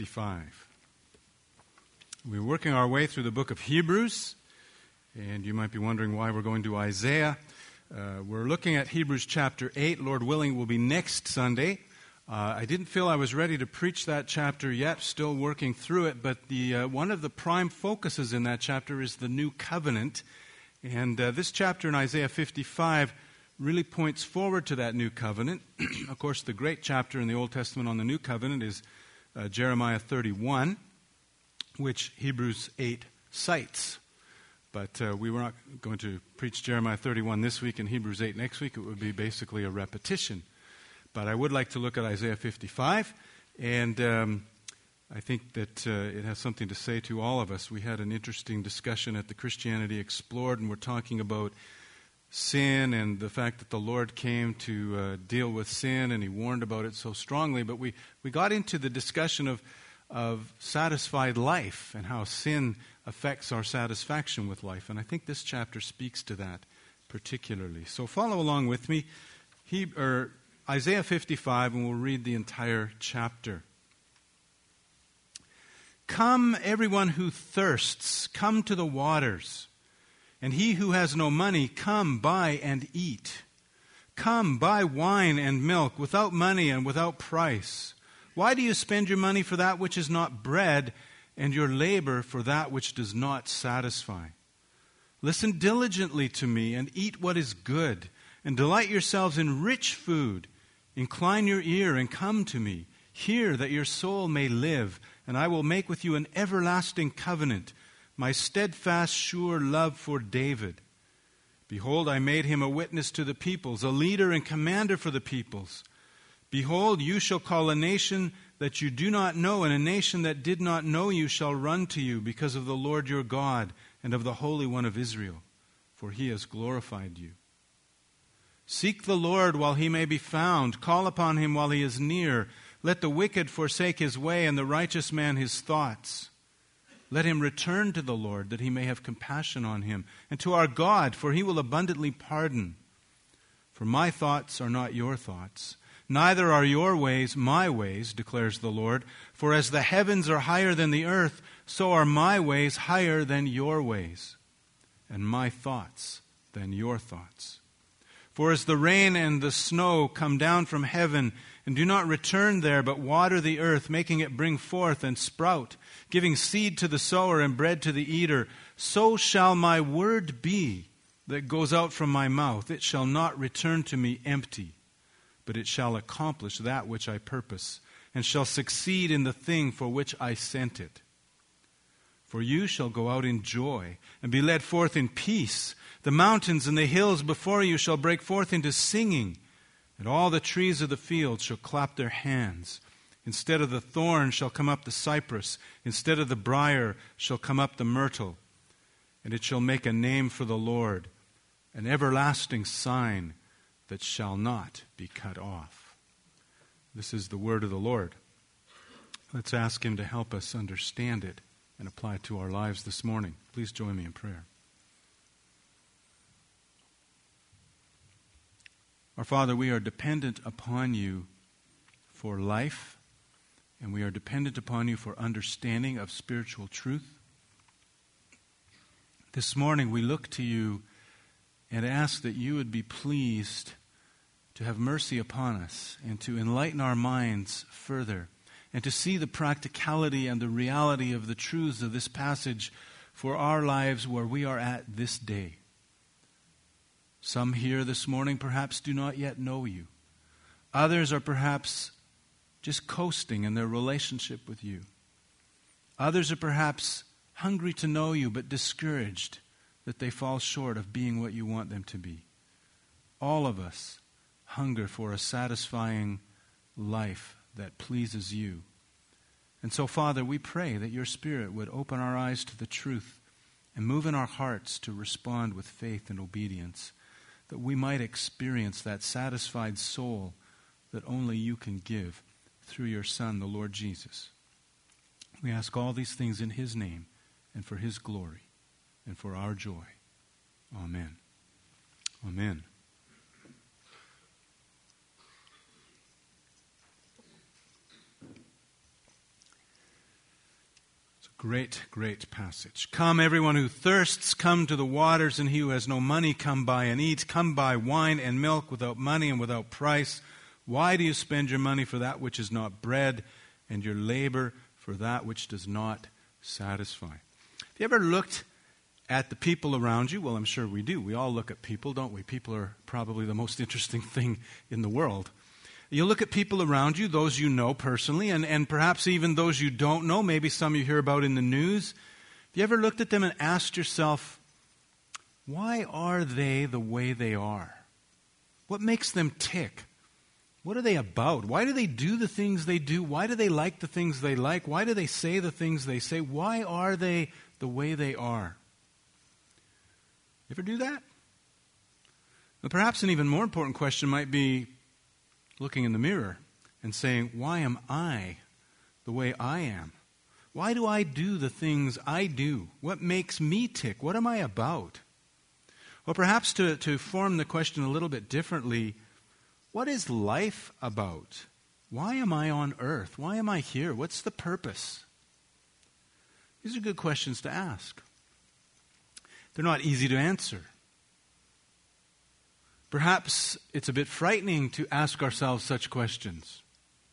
55. We're working our way through the book of Hebrews, and you might be wondering why we're going to Isaiah. We're looking at Hebrews chapter 8. Lord willing, will be next Sunday. I didn't feel I was ready to preach that chapter yet, still working through it, but one of the prime focuses in that chapter is the new covenant. And this chapter in Isaiah 55 really points forward to that new covenant. Of course, the great chapter in the Old Testament on the new covenant is Jeremiah 31, which Hebrews 8 cites. But we were not going to preach Jeremiah 31 this week and Hebrews 8 next week. It would be basically a repetition. But I would like to look at Isaiah 55, and I think that it has something to say to all of us. We had an interesting discussion at the Christianity Explored, and we're talking about sin and the fact that the Lord came to deal with sin, and He warned about it so strongly. But we got into the discussion of satisfied life and how sin affects our satisfaction with life. And I think this chapter speaks to that particularly. So follow along with me. Isaiah 55, and we'll read the entire chapter. Come, everyone who thirsts, come to the waters. And he who has no money, come, buy and eat. Come, buy wine and milk without money and without price. Why do you spend your money for that which is not bread, and your labor for that which does not satisfy? Listen diligently to me, and eat what is good, and delight yourselves in rich food. Incline your ear and come to me. Hear that your soul may live, and I will make with you an everlasting covenant, my steadfast, sure love for David. Behold, I made him a witness to the peoples, a leader and commander for the peoples. Behold, you shall call a nation that you do not know, and a nation that did not know you shall run to you because of the Lord your God and of the Holy One of Israel, for he has glorified you. Seek the Lord while he may be found. Call upon him while he is near. Let the wicked forsake his way, and the righteous man his thoughts. Let him return to the Lord, that he may have compassion on him, and to our God, for he will abundantly pardon. For my thoughts are not your thoughts, neither are your ways my ways, declares the Lord. For as the heavens are higher than the earth, so are my ways higher than your ways, and my thoughts than your thoughts. For as the rain and the snow come down from heaven, and do not return there, but water the earth, making it bring forth and sprout, giving seed to the sower and bread to the eater, so shall my word be that goes out from my mouth. It shall not return to me empty, but it shall accomplish that which I purpose, and shall succeed in the thing for which I sent it. For you shall go out in joy, and be led forth in peace. The mountains and the hills before you shall break forth into singing, and all the trees of the field shall clap their hands. Instead of the thorn shall come up the cypress, instead of the briar shall come up the myrtle. And it shall make a name for the Lord, an everlasting sign that shall not be cut off. This is the word of the Lord. Let's ask him to help us understand it and apply it to our lives this morning. Please join me in prayer. Our Father, we are dependent upon you for life, and we are dependent upon you for understanding of spiritual truth. This morning we look to you and ask that you would be pleased to have mercy upon us and to enlighten our minds further and to see the practicality and the reality of the truths of this passage for our lives where we are at this day. Some here this morning perhaps do not yet know you. Others are perhaps just coasting in their relationship with you. Others are perhaps hungry to know you but discouraged that they fall short of being what you want them to be. All of us hunger for a satisfying life that pleases you. And so, Father, we pray that your Spirit would open our eyes to the truth and move in our hearts to respond with faith and obedience, that we might experience that satisfied soul that only you can give through your Son, the Lord Jesus. We ask all these things in his name and for his glory and for our joy. Amen. Amen. It's a great, great passage. Come, everyone who thirsts, come to the waters, and he who has no money, come buy and eat. Come buy wine and milk without money and without price. Why do you spend your money for that which is not bread, and your labor for that which does not satisfy? Have you ever looked at the people around you? Well, I'm sure we do. We all look at people, don't we? People are probably the most interesting thing in the world. You look at people around you, those you know personally, and perhaps even those you don't know, maybe some you hear about in the news. Have you ever looked at them and asked yourself, why are they the way they are? What makes them tick? What are they about? Why do they do the things they do? Why do they like the things they like? Why do they say the things they say? Why are they the way they are? You ever do that? Well, perhaps an even more important question might be looking in the mirror and saying, why am I the way I am? Why do I do the things I do? What makes me tick? What am I about? Or perhaps to form the question a little bit differently, what is life about? Why am I on earth? Why am I here? What's the purpose? These are good questions to ask. They're not easy to answer. Perhaps it's a bit frightening to ask ourselves such questions.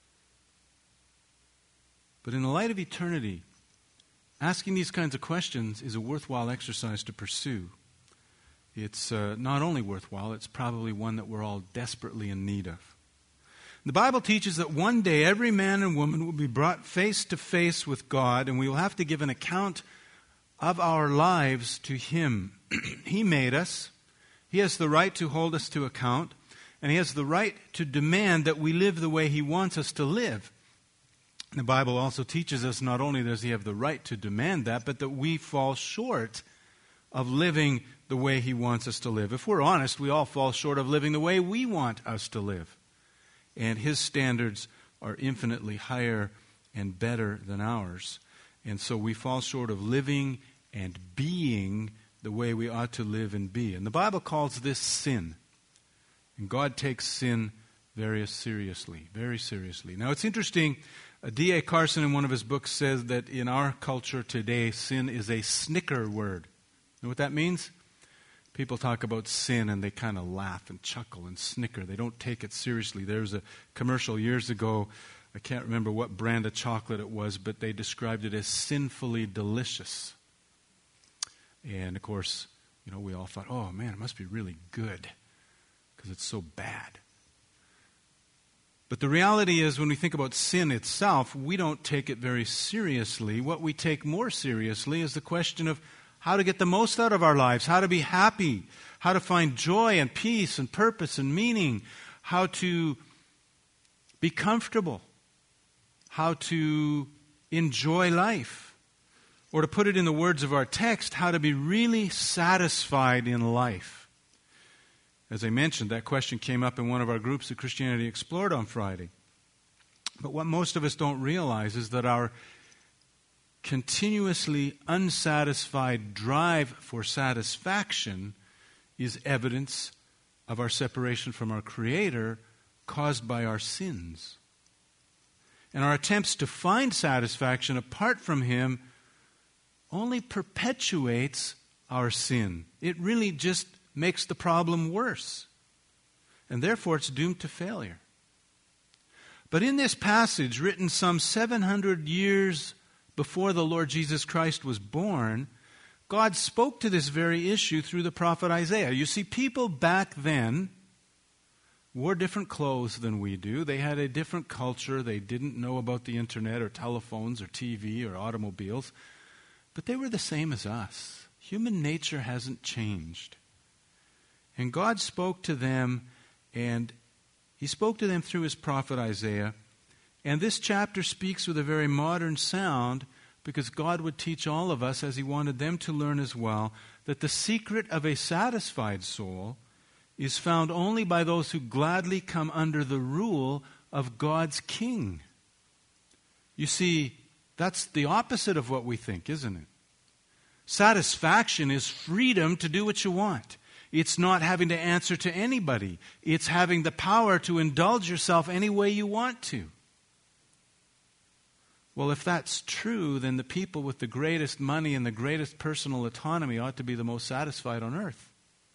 But in the light of eternity, asking these kinds of questions is a worthwhile exercise to pursue. It's not only worthwhile, it's probably one that we're all desperately in need of. The Bible teaches that one day every man and woman will be brought face to face with God, and we will have to give an account of our lives to Him. He made us. He has the right to hold us to account, and He has the right to demand that we live the way He wants us to live. The Bible also teaches us not only does He have the right to demand that, but that we fall short of living the way He wants us to live. If we're honest, we all fall short of living the way we want us to live. And His standards are infinitely higher and better than ours. And so we fall short of living and being the way we ought to live and be. And the Bible calls this sin. And God takes sin very seriously, very seriously. Now it's interesting, D.A. Carson in one of his books says that in our culture today, sin is a snicker word. You know what that means? People talk about sin and they kind of laugh and chuckle and snicker. They don't take it seriously. There was a commercial years ago, I can't remember what brand of chocolate it was, but they described it as sinfully delicious. And of course, you know, we all thought, oh man, it must be really good because it's so bad. But the reality is when we think about sin itself, we don't take it very seriously. What we take more seriously is the question of how to get the most out of our lives, how to be happy, how to find joy and peace and purpose and meaning, how to be comfortable, how to enjoy life. Or to put it in the words of our text, how to be really satisfied in life. As I mentioned, that question came up in one of our groups at Christianity Explored on Friday. But what most of us don't realize is that our continuously unsatisfied drive for satisfaction is evidence of our separation from our Creator caused by our sins. And our attempts to find satisfaction apart from Him only perpetuates our sin. It really just makes the problem worse. And therefore it's doomed to failure. But in this passage, written some 700 years before the Lord Jesus Christ was born, God spoke to this very issue through the prophet Isaiah. You see, people back then wore different clothes than we do. They had a different culture. They didn't know about the internet or telephones or TV or automobiles. But they were the same as us. Human nature hasn't changed. And God spoke to them, and He spoke to them through His prophet Isaiah. And this chapter speaks with a very modern sound because God would teach all of us, as He wanted them to learn as well, that the secret of a satisfied soul is found only by those who gladly come under the rule of God's King. You see, that's the opposite of what we think, isn't it? Satisfaction is freedom to do what you want. It's not having to answer to anybody. It's having the power to indulge yourself any way you want to. Well, if that's true, then the people with the greatest money and the greatest personal autonomy ought to be the most satisfied on earth.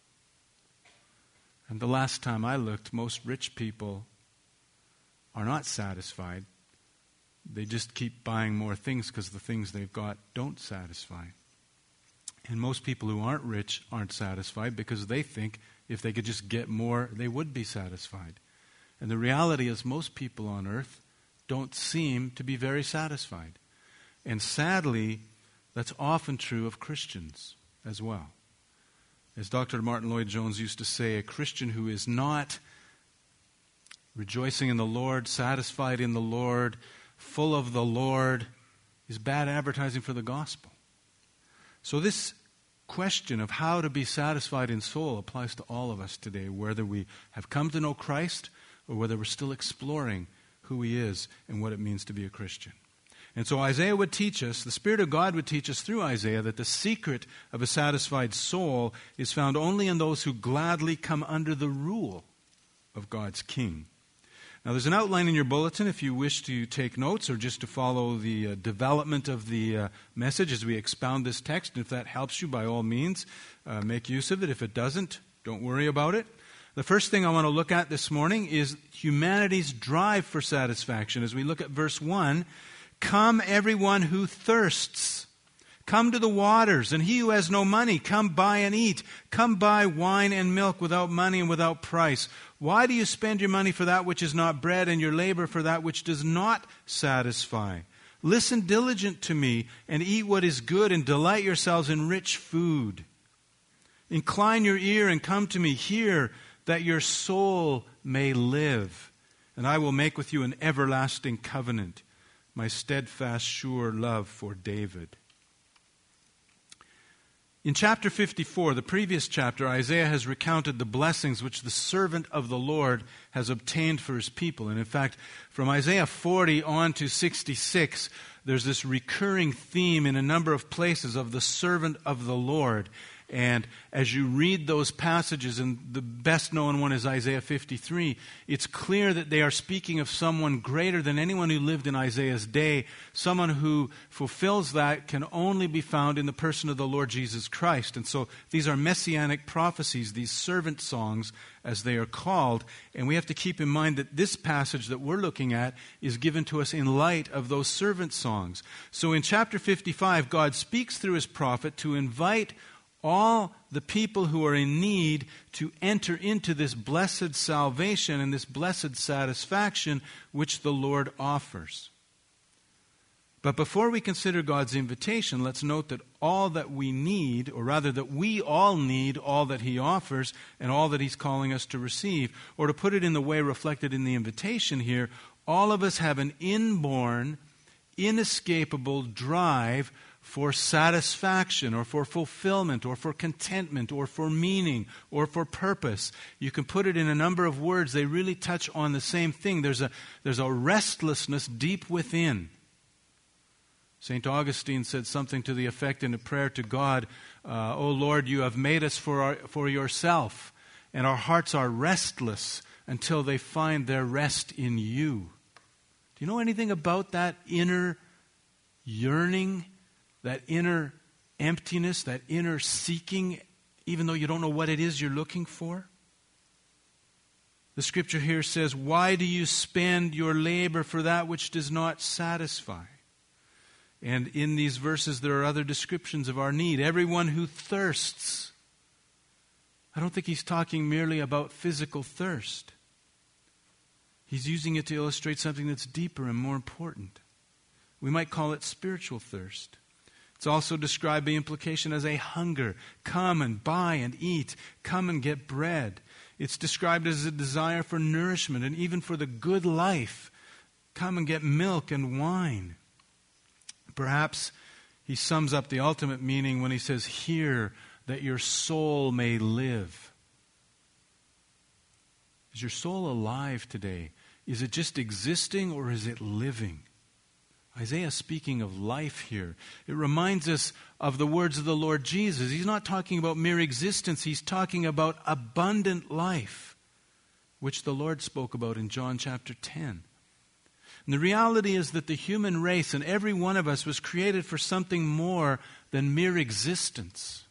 And the last time I looked, most rich people are not satisfied. They just keep buying more things because the things they've got don't satisfy. And most people who aren't rich aren't satisfied because they think if they could just get more, they would be satisfied. And the reality is most people on earth don't seem to be very satisfied. And sadly, that's often true of Christians as well. As Dr. Martin Lloyd-Jones used to say, a Christian who is not rejoicing in the Lord, satisfied in the Lord, full of the Lord, is bad advertising for the gospel. So this question of how to be satisfied in soul applies to all of us today, whether we have come to know Christ or whether we're still exploring who He is and what it means to be a Christian. And so Isaiah would teach us, the Spirit of God would teach us through Isaiah, that the secret of a satisfied soul is found only in those who gladly come under the rule of God's King. Now there's an outline in your bulletin if you wish to take notes or just to follow the development of the message as we expound this text. And if that helps you, by all means, make use of it. If it doesn't, don't worry about it. The first thing I want to look at this morning is humanity's drive for satisfaction. As we look at verse 1, come everyone who thirsts. Come to the waters, and he who has no money, come buy and eat. Come buy wine and milk without money and without price. Why do you spend your money for that which is not bread, and your labor for that which does not satisfy? Listen diligent to me, and eat what is good, and delight yourselves in rich food. Incline your ear and come to me. Hear, that your soul may live. And I will make with you an everlasting covenant, my steadfast, sure love for David. In chapter 54, the previous chapter, Isaiah has recounted the blessings which the servant of the Lord has obtained for his people. And in fact, from Isaiah 40 on to 66, there's this recurring theme in a number of places of the servant of the Lord. And as you read those passages, and the best known one is Isaiah 53, it's clear that they are speaking of someone greater than anyone who lived in Isaiah's day. Someone who fulfills that can only be found in the person of the Lord Jesus Christ. And so these are messianic prophecies, these servant songs, as they are called. And we have to keep in mind that this passage that we're looking at is given to us in light of those servant songs. So in chapter 55, God speaks through His prophet to invite all the people who are in need to enter into this blessed salvation and this blessed satisfaction which the Lord offers. But before we consider God's invitation, let's note that all that we need, or rather that we all need all that He offers and all that He's calling us to receive. Or to put it in the way reflected in the invitation here, all of us have an inborn, inescapable drive for satisfaction or for fulfillment or for contentment or for meaning or for purpose. You can put it in a number of words. They really touch on the same thing. There's a restlessness deep within. St. Augustine said something to the effect in a prayer to God, O Lord, you have made us for yourself, and our hearts are restless until they find their rest in you. Do you know anything about that inner yearning, that inner emptiness, that inner seeking, even though you don't know what it is you're looking for? The scripture here says, why do you spend your labor for that which does not satisfy? And in these verses there are other descriptions of our need. Everyone who thirsts. I don't think he's talking merely about physical thirst. He's using it to illustrate something that's deeper and more important. We might call it spiritual thirst. It's also described by implication as a hunger. Come and buy and eat. Come and get bread. It's described as a desire for nourishment and even for the good life. Come and get milk and wine. Perhaps he sums up the ultimate meaning when he says, hear that your soul may live. Is your soul alive today? Is it just existing or is it living? Isaiah is speaking of life here. It reminds us of the words of the Lord Jesus. He's not talking about mere existence. He's talking about abundant life, which the Lord spoke about in John chapter 10. And the reality is that the human race and every one of us was created for something more than mere existence.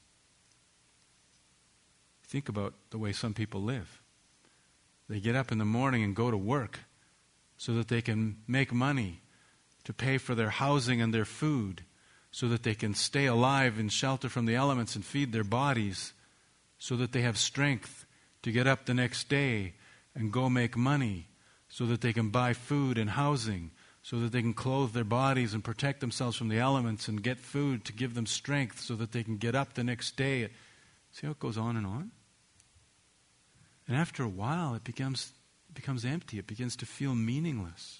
Think about the way some people live. They get up in the morning and go to work so that they can make money to pay for their housing and their food, so that they can stay alive and shelter from the elements and feed their bodies, so that they have strength to get up the next day and go make money, so that they can buy food and housing, so that they can clothe their bodies and protect themselves from the elements and get food to give them strength so that they can get up the next day. See how it goes on and on? And after a while, it becomes empty. It begins to feel meaningless.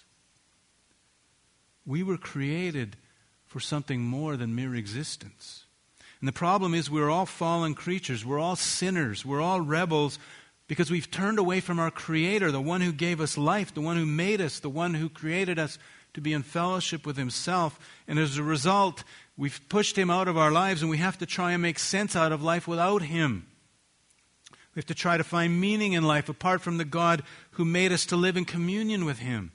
We were created for something more than mere existence. And the problem is we're all fallen creatures. We're all sinners. We're all rebels because we've turned away from our Creator, the one who gave us life, the one who made us, the one who created us to be in fellowship with Himself. And as a result, we've pushed Him out of our lives, and we have to try and make sense out of life without Him. We have to try to find meaning in life apart from the God who made us to live in communion with Him.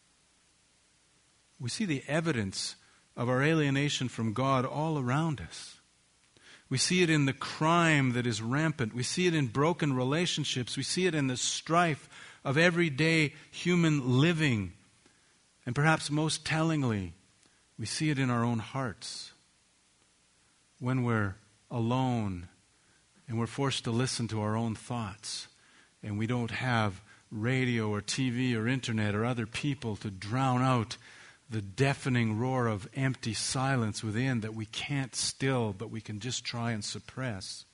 We see the evidence of our alienation from God all around us. We see it in the crime that is rampant. We see it in broken relationships. We see it in the strife of everyday human living. And perhaps most tellingly, we see it in our own hearts. When we're alone and we're forced to listen to our own thoughts, and we don't have radio or TV or internet or other people to drown out the deafening roar of empty silence within that we can't still, but we can just try and suppress.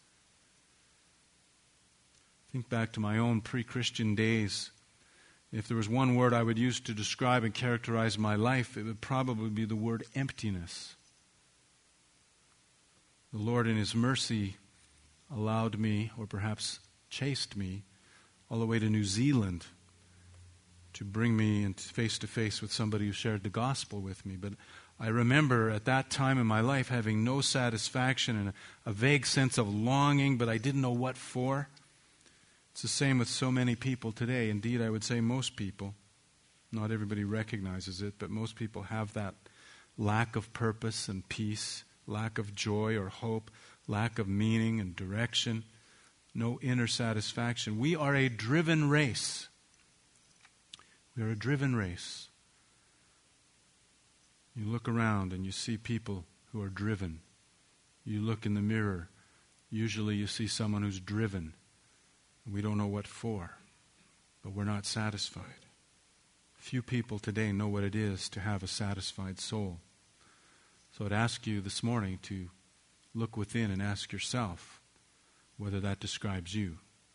Think back to my own pre-Christian days. If there was one word I would use to describe and characterize my life, it would probably be the word emptiness. The Lord in His mercy allowed me, or perhaps chased me, all the way to New Zealand to bring me face to face with somebody who shared the gospel with me. But I remember at that time in my life having no satisfaction and a vague sense of longing, but I didn't know what for. It's the same with so many people today. Indeed, I would say most people. Not everybody recognizes it, but most people have that lack of purpose and peace, lack of joy or hope, lack of meaning and direction, no inner satisfaction. We are a driven race. We are a driven race. You look around and you see people who are driven. You look in the mirror. Usually you see someone who's driven. We don't know what for, but we're not satisfied. Few people today know what it is to have a satisfied soul. So I'd ask you this morning to look within and ask yourself whether that describes you.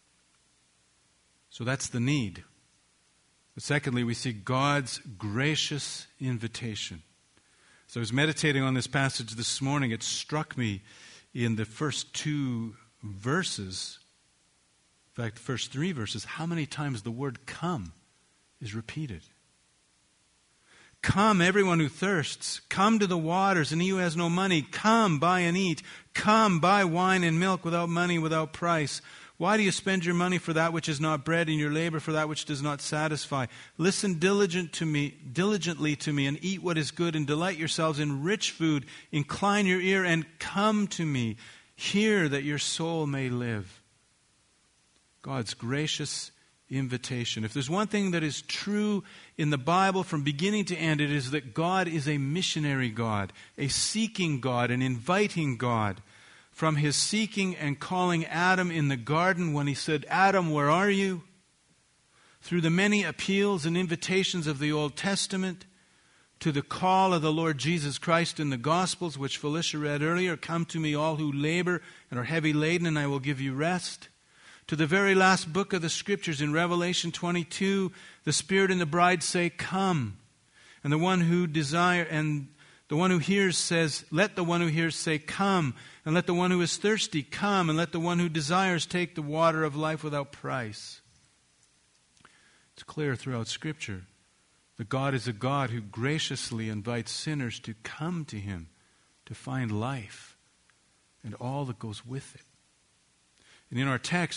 So that's the need. But secondly, we see God's gracious invitation. So I was meditating on this passage this morning. It struck me in the first two verses, in fact, the first three verses, how many times the word come is repeated. Come, everyone who thirsts. Come to the waters, and he who has no money, come, buy and eat. Come, buy wine and milk without money, without price. Why do you spend your money for that which is not bread, and your labor for that which does not satisfy? Listen diligently to me, and eat what is good, and delight yourselves in rich food. Incline your ear and come to me. Hear that your soul may live. God's gracious invitation. If there's one thing that is true in the Bible from beginning to end, it is that God is a missionary God, a seeking God, an inviting God. From His seeking and calling Adam in the garden when He said, Adam, where are you? Through the many appeals and invitations of the Old Testament, to the call of the Lord Jesus Christ in the Gospels, which Felicia read earlier, come to me all who labor and are heavy laden, and I will give you rest. To the very last book of the Scriptures in Revelation 22, the Spirit and the bride say, come. And the one who hears says, let the one who hears say, come. And let the one who is thirsty come. And let the one who desires take the water of life without price. It's clear throughout Scripture that God is a God who graciously invites sinners to come to Him, to find life and all that goes with it. And in our text,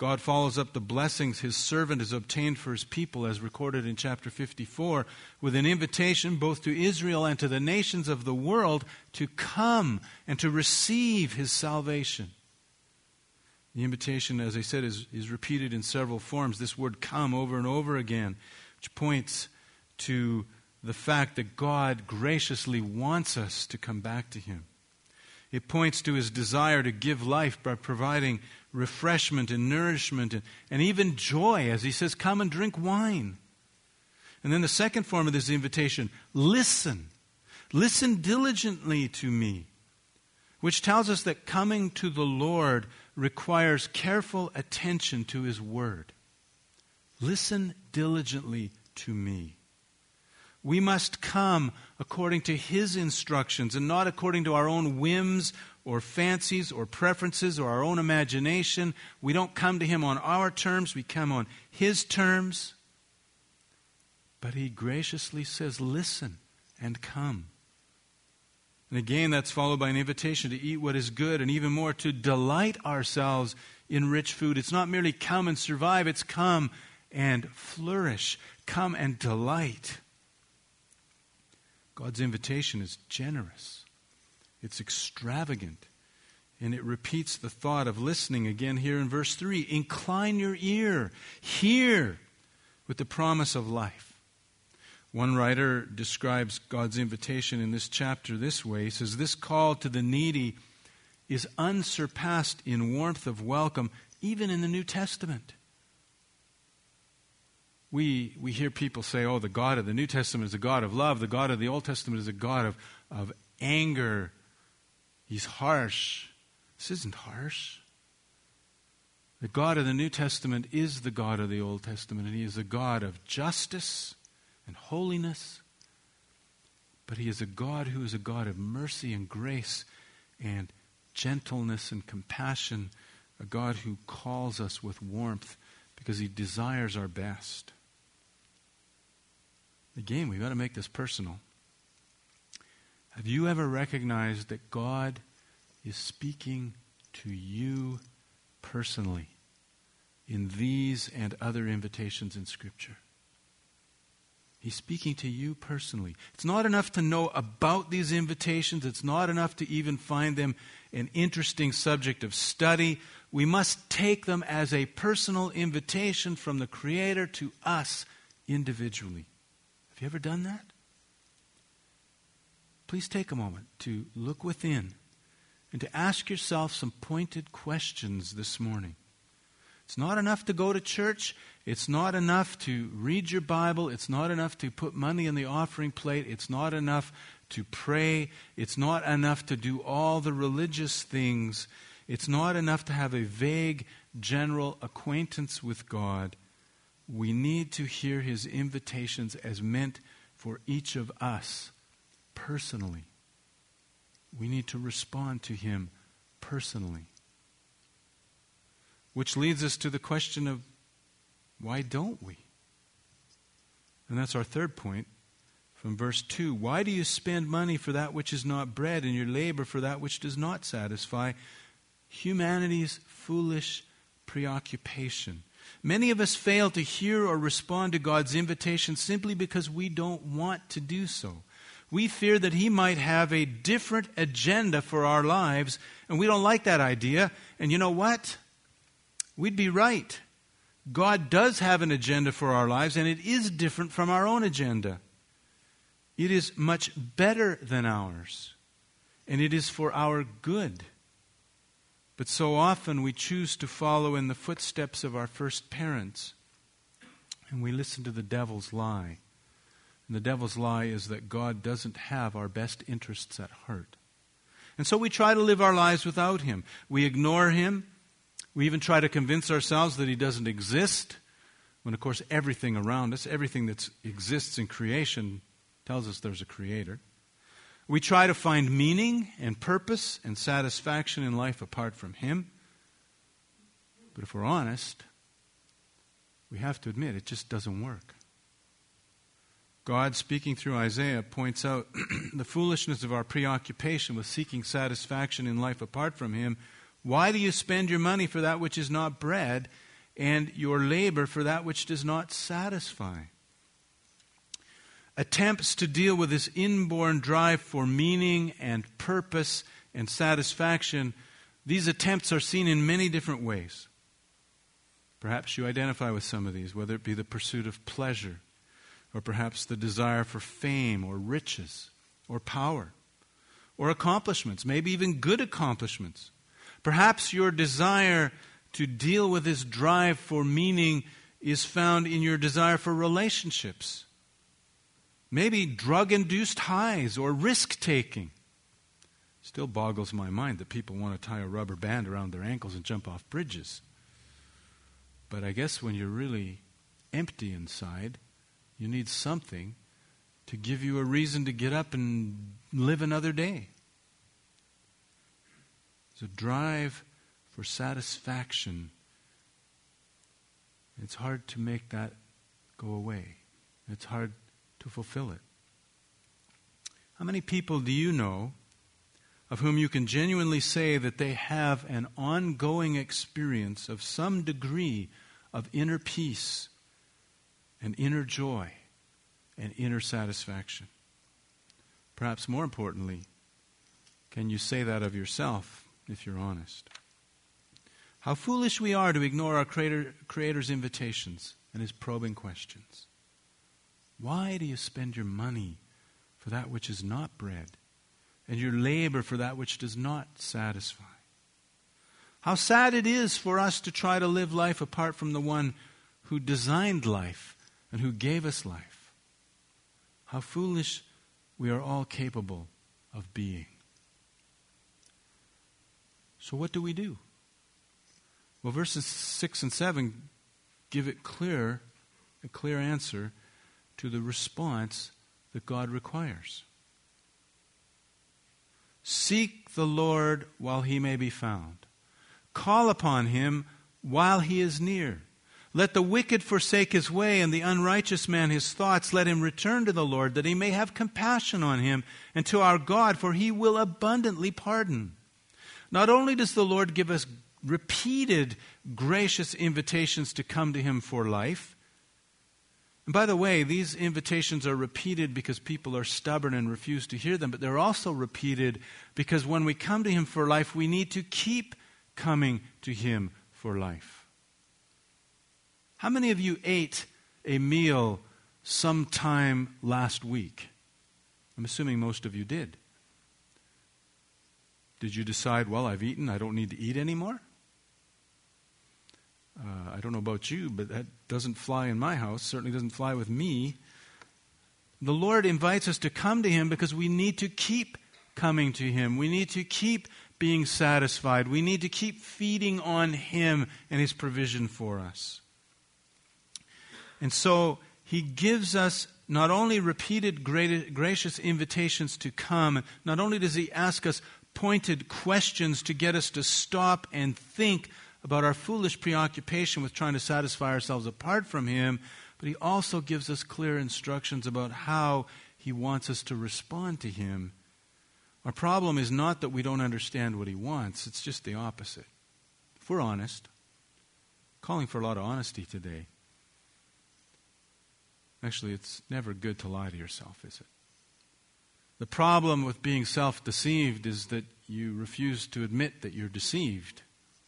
God follows up the blessings his servant has obtained for his people, as recorded in chapter 54, with an invitation both to Israel and to the nations of the world to come and to receive his salvation. The invitation, as I said, is repeated in several forms. This word come over and over again, which points to the fact that God graciously wants us to come back to him. It points to his desire to give life by providing refreshment and nourishment and even joy, as he says, come and drink wine. And then the second form of this invitation, listen. Listen diligently to me, which tells us that coming to the Lord requires careful attention to his word. Listen diligently to me. We must come according to his instructions and not according to our own whims or fancies or preferences or our own imagination. We don't come to him on our terms, we come on his terms. But he graciously says, listen and come. And again, that's followed by an invitation to eat what is good and even more to delight ourselves in rich food. It's not merely come and survive, it's come and flourish. Come and delight. God's invitation is generous. It's extravagant. And it repeats the thought of listening again here in verse 3. Incline your ear. Hear with the promise of life. One writer describes God's invitation in this chapter this way. He says, this call to the needy is unsurpassed in warmth of welcome, even in the New Testament. We hear people say, oh, the God of the New Testament is a God of love. The God of the Old Testament is a God of anger. He's harsh. This isn't harsh. The God of the New Testament is the God of the Old Testament, and he is a God of justice and holiness. But he is a God who is a God of mercy and grace and gentleness and compassion, a God who calls us with warmth because he desires our best. Again, we've got to make this personal. Have you ever recognized that God is speaking to you personally in these and other invitations in Scripture? He's speaking to you personally. It's not enough to know about these invitations. It's not enough to even find them an interesting subject of study. We must take them as a personal invitation from the Creator to us individually. Have you ever done that? Please take a moment to look within and to ask yourself some pointed questions this morning. It's not enough to go to church. It's not enough to read your Bible. It's not enough to put money in the offering plate. It's not enough to pray. It's not enough to do all the religious things. It's not enough to have a vague, general acquaintance with God. We need to hear his invitations as meant for each of us personally. We need to respond to him personally. Which leads us to the question of, why don't we? And that's our third point from verse 2. Why do you spend money for that which is not bread and your labor for that which does not satisfy? Humanity's foolish preoccupation. Many of us fail to hear or respond to God's invitation simply because we don't want to do so. We fear that he might have a different agenda for our lives, and we don't like that idea. And you know what? We'd be right. God does have an agenda for our lives, and it is different from our own agenda. It is much better than ours, and it is for our good. But so often we choose to follow in the footsteps of our first parents, and we listen to the devil's lie. And the devil's lie is that God doesn't have our best interests at heart. And so we try to live our lives without him. We ignore him. We even try to convince ourselves that he doesn't exist, when of course everything around us, everything that exists in creation tells us there's a creator. We try to find meaning and purpose and satisfaction in life apart from him. But if we're honest, we have to admit it just doesn't work. God, speaking through Isaiah, points out the foolishness of our preoccupation with seeking satisfaction in life apart from him. Why do you spend your money for that which is not bread, and your labor for that which does not satisfy. Attempts to deal with this inborn drive for meaning and purpose and satisfaction, these attempts are seen in many different ways. Perhaps you identify with some of these, whether it be the pursuit of pleasure, or perhaps the desire for fame or riches or power or accomplishments, maybe even good accomplishments. Perhaps your desire to deal with this drive for meaning is found in your desire for relationships. Maybe drug-induced highs or risk-taking. Still boggles my mind that people want to tie a rubber band around their ankles and jump off bridges. But I guess when you're really empty inside, you need something to give you a reason to get up and live another day. It's a drive for satisfaction. It's hard to make that go away. It's hard to fulfill it. How many people do you know of whom you can genuinely say that they have an ongoing experience of some degree of inner peace and inner joy and inner satisfaction? Perhaps more importantly, can you say that of yourself if you're honest? How foolish we are to ignore our Creator's invitations and His probing questions. Why do you spend your money for that which is not bread, and your labor for that which does not satisfy? How sad it is for us to try to live life apart from the one who designed life and who gave us life. How foolish we are all capable of being. So what do we do? Well, verses 6 and 7 give it a clear answer to the response that God requires. Seek the Lord while He may be found. Call upon Him while He is near. Let the wicked forsake his way, and the unrighteous man his thoughts. Let him return to the Lord, that He may have compassion on him, and to our God, for He will abundantly pardon. Not only does the Lord give us repeated gracious invitations to come to Him for life, and by the way, these invitations are repeated because people are stubborn and refuse to hear them, but they're also repeated because when we come to Him for life, we need to keep coming to Him for life. How many of you ate a meal sometime last week? I'm assuming most of you did. Did you decide, well, I've eaten, I don't need to eat anymore? I don't know about you, but that doesn't fly in my house, certainly doesn't fly with me. The Lord invites us to come to Him because we need to keep coming to Him. We need to keep being satisfied. We need to keep feeding on Him and His provision for us. And so He gives us not only repeated gracious invitations to come, not only does He ask us pointed questions to get us to stop and think about our foolish preoccupation with trying to satisfy ourselves apart from Him, but He also gives us clear instructions about how He wants us to respond to Him. Our problem is not that we don't understand what He wants, it's just the opposite. If we're honest, calling for a lot of honesty today. Actually, it's never good to lie to yourself, is it? The problem with being self-deceived is that you refuse to admit that you're deceived.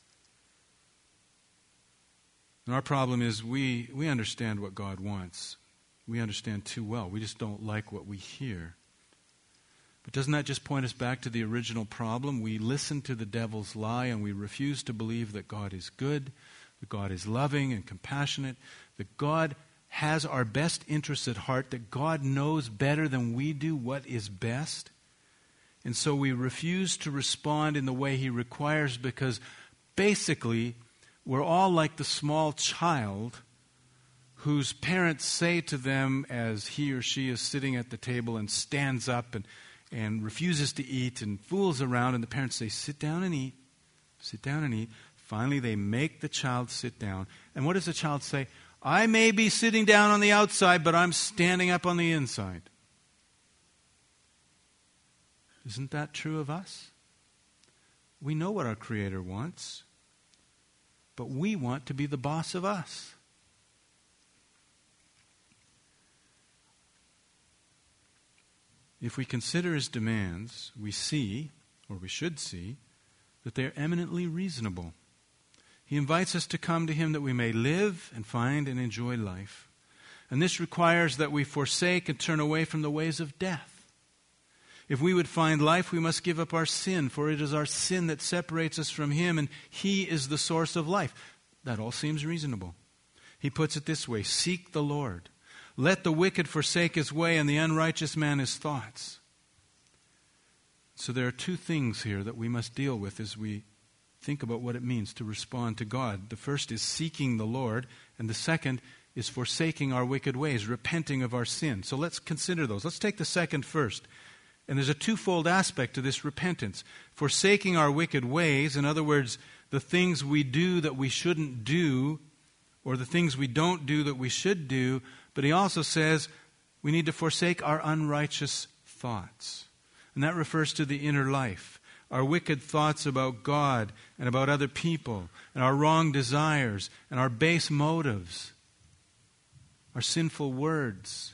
And our problem is we understand what God wants. We understand too well. We just don't like what we hear. But doesn't that just point us back to the original problem? We listen to the devil's lie and we refuse to believe that God is good, that God is loving and compassionate, that God has our best interests at heart, that God knows better than we do what is best. And so we refuse to respond in the way He requires because basically we're all like the small child whose parents say to them as he or she is sitting at the table and stands up and refuses to eat and fools around, and the parents say, sit down and eat, sit down and eat. Finally, they make the child sit down. And what does the child say? I may be sitting down on the outside, but I'm standing up on the inside. Isn't that true of us? We know what our Creator wants. but we want to be the boss of us. If we consider his demands, we see, or we should see, that they are eminently reasonable. He invites us to come to him that we may live and find and enjoy life. And this requires that we forsake and turn away from the ways of death. If we would find life, we must give up our sin, for it is our sin that separates us from him, and he is the source of life. That all seems reasonable. He puts it this way: seek the Lord. Let the wicked forsake his way, and the unrighteous man his thoughts. So there are two things here that we must deal with as we think about what it means to respond to God. The first is seeking the Lord, and the second is forsaking our wicked ways, repenting of our sin. So let's consider those. Let's take the second first. And there's a twofold aspect to this repentance. Forsaking our wicked ways, in other words, the things we do that we shouldn't do, or the things we don't do that we should do. But he also says we need to forsake our unrighteous thoughts. And that refers to the inner life. Our wicked thoughts about God and about other people, and our wrong desires, and our base motives, our sinful words.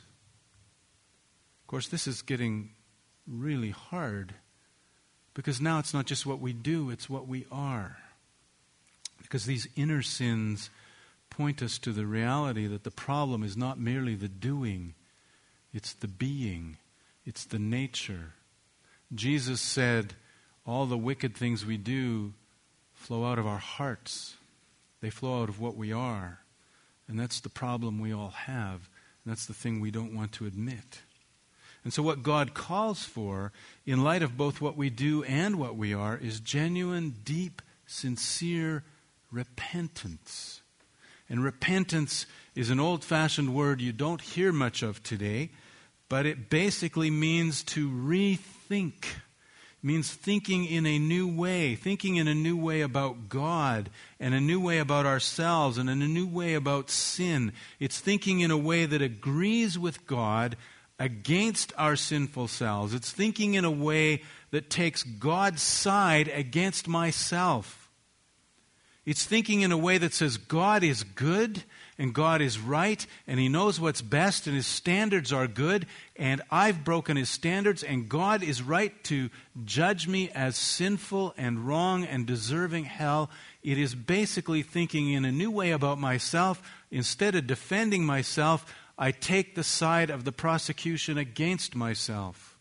Of course, this is getting really hard, because now it's not just what we do, it's what we are. Because these inner sins point us to the reality that the problem is not merely the doing, it's the being, it's the nature. Jesus said, all the wicked things we do flow out of our hearts. They flow out of what we are. And that's the problem we all have. And that's the thing we don't want to admit. And so what God calls for, in light of both what we do and what we are, is genuine, deep, sincere repentance. And repentance is an old-fashioned word you don't hear much of today, but it basically means to rethink. It means thinking in a new way about God, and a new way about ourselves, and in a new way about sin. It's thinking in a way that agrees with God against our sinful selves. It's thinking in a way that takes God's side against myself. It's thinking in a way that says God is good and God is right and he knows what's best and his standards are good and I've broken his standards and God is right to judge me as sinful and wrong and deserving hell. It is basically thinking in a new way about myself. Instead of defending myself, I take the side of the prosecution against myself.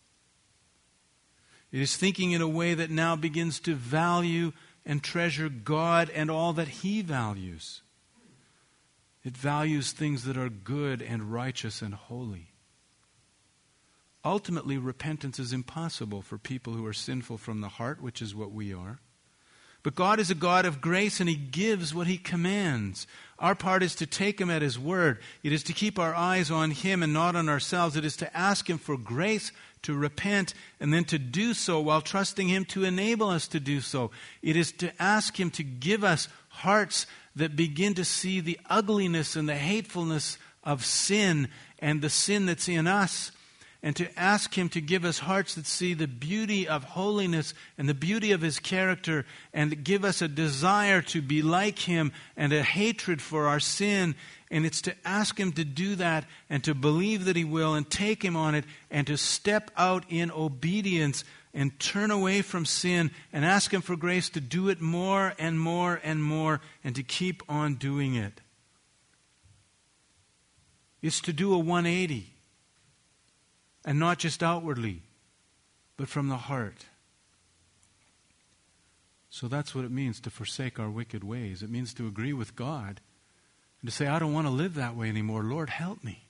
It is thinking in a way that now begins to value and treasure God and all that he values. It values things that are good and righteous and holy. Ultimately, repentance is impossible for people who are sinful from the heart, which is what we are. But God is a God of grace, and he gives what he commands. Our part is to take him at his word. It is to keep our eyes on him and not on ourselves. It is to ask him for grace to repent, and then to do so while trusting him to enable us to do so. It is to ask him to give us hearts that begin to see the ugliness and the hatefulness of sin and the sin that's in us, and to ask him to give us hearts that see the beauty of holiness and the beauty of his character, and give us a desire to be like him and a hatred for our sin. And it's to ask him to do that and to believe that he will and take him on it and to step out in obedience and turn away from sin and ask him for grace to do it more and more and more and to keep on doing it. It's to do a 180. And not just outwardly, but from the heart. So that's what it means to forsake our wicked ways. It means to agree with God and to say, I don't want to live that way anymore. Lord, help me.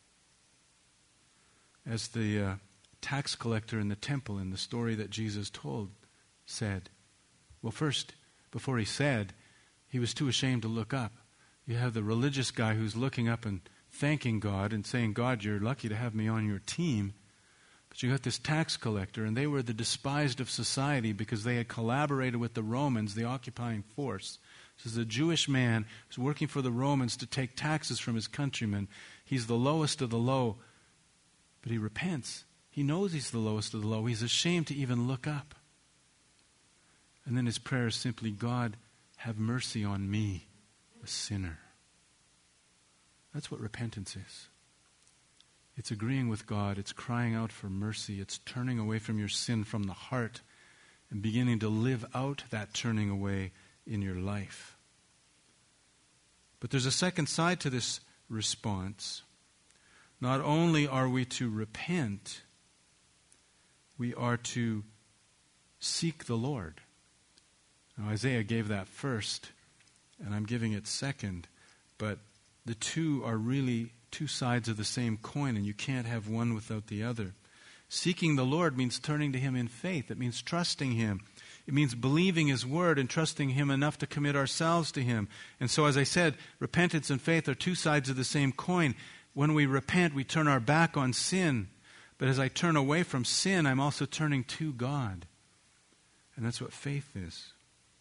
As the tax collector in the temple in the story that Jesus told said, well, first, before he said, he was too ashamed to look up. You have the religious guy who's looking up and thanking God and saying, God, you're lucky to have me on your team. But you got this tax collector, and they were the despised of society because they had collaborated with the Romans, the occupying force. This is a Jewish man who's working for the Romans to take taxes from his countrymen. He's the lowest of the low, but he repents. He knows he's the lowest of the low. He's ashamed to even look up. And then his prayer is simply, God, have mercy on me, a sinner. That's what repentance is. It's agreeing with God. It's crying out for mercy. It's turning away from your sin from the heart and beginning to live out that turning away in your life. But there's a second side to this response. Not only are we to repent, we are to seek the Lord. Now, Isaiah gave that first, and I'm giving it second, but the two are really two sides of the same coin, and you can't have one without the other. Seeking the Lord means turning to Him in faith. It means trusting Him. It means believing His word and trusting Him enough to commit ourselves to Him. And so, as I said, repentance and faith are two sides of the same coin. When we repent, we turn our back on sin. But as I turn away from sin, I'm also turning to God. And that's what faith is.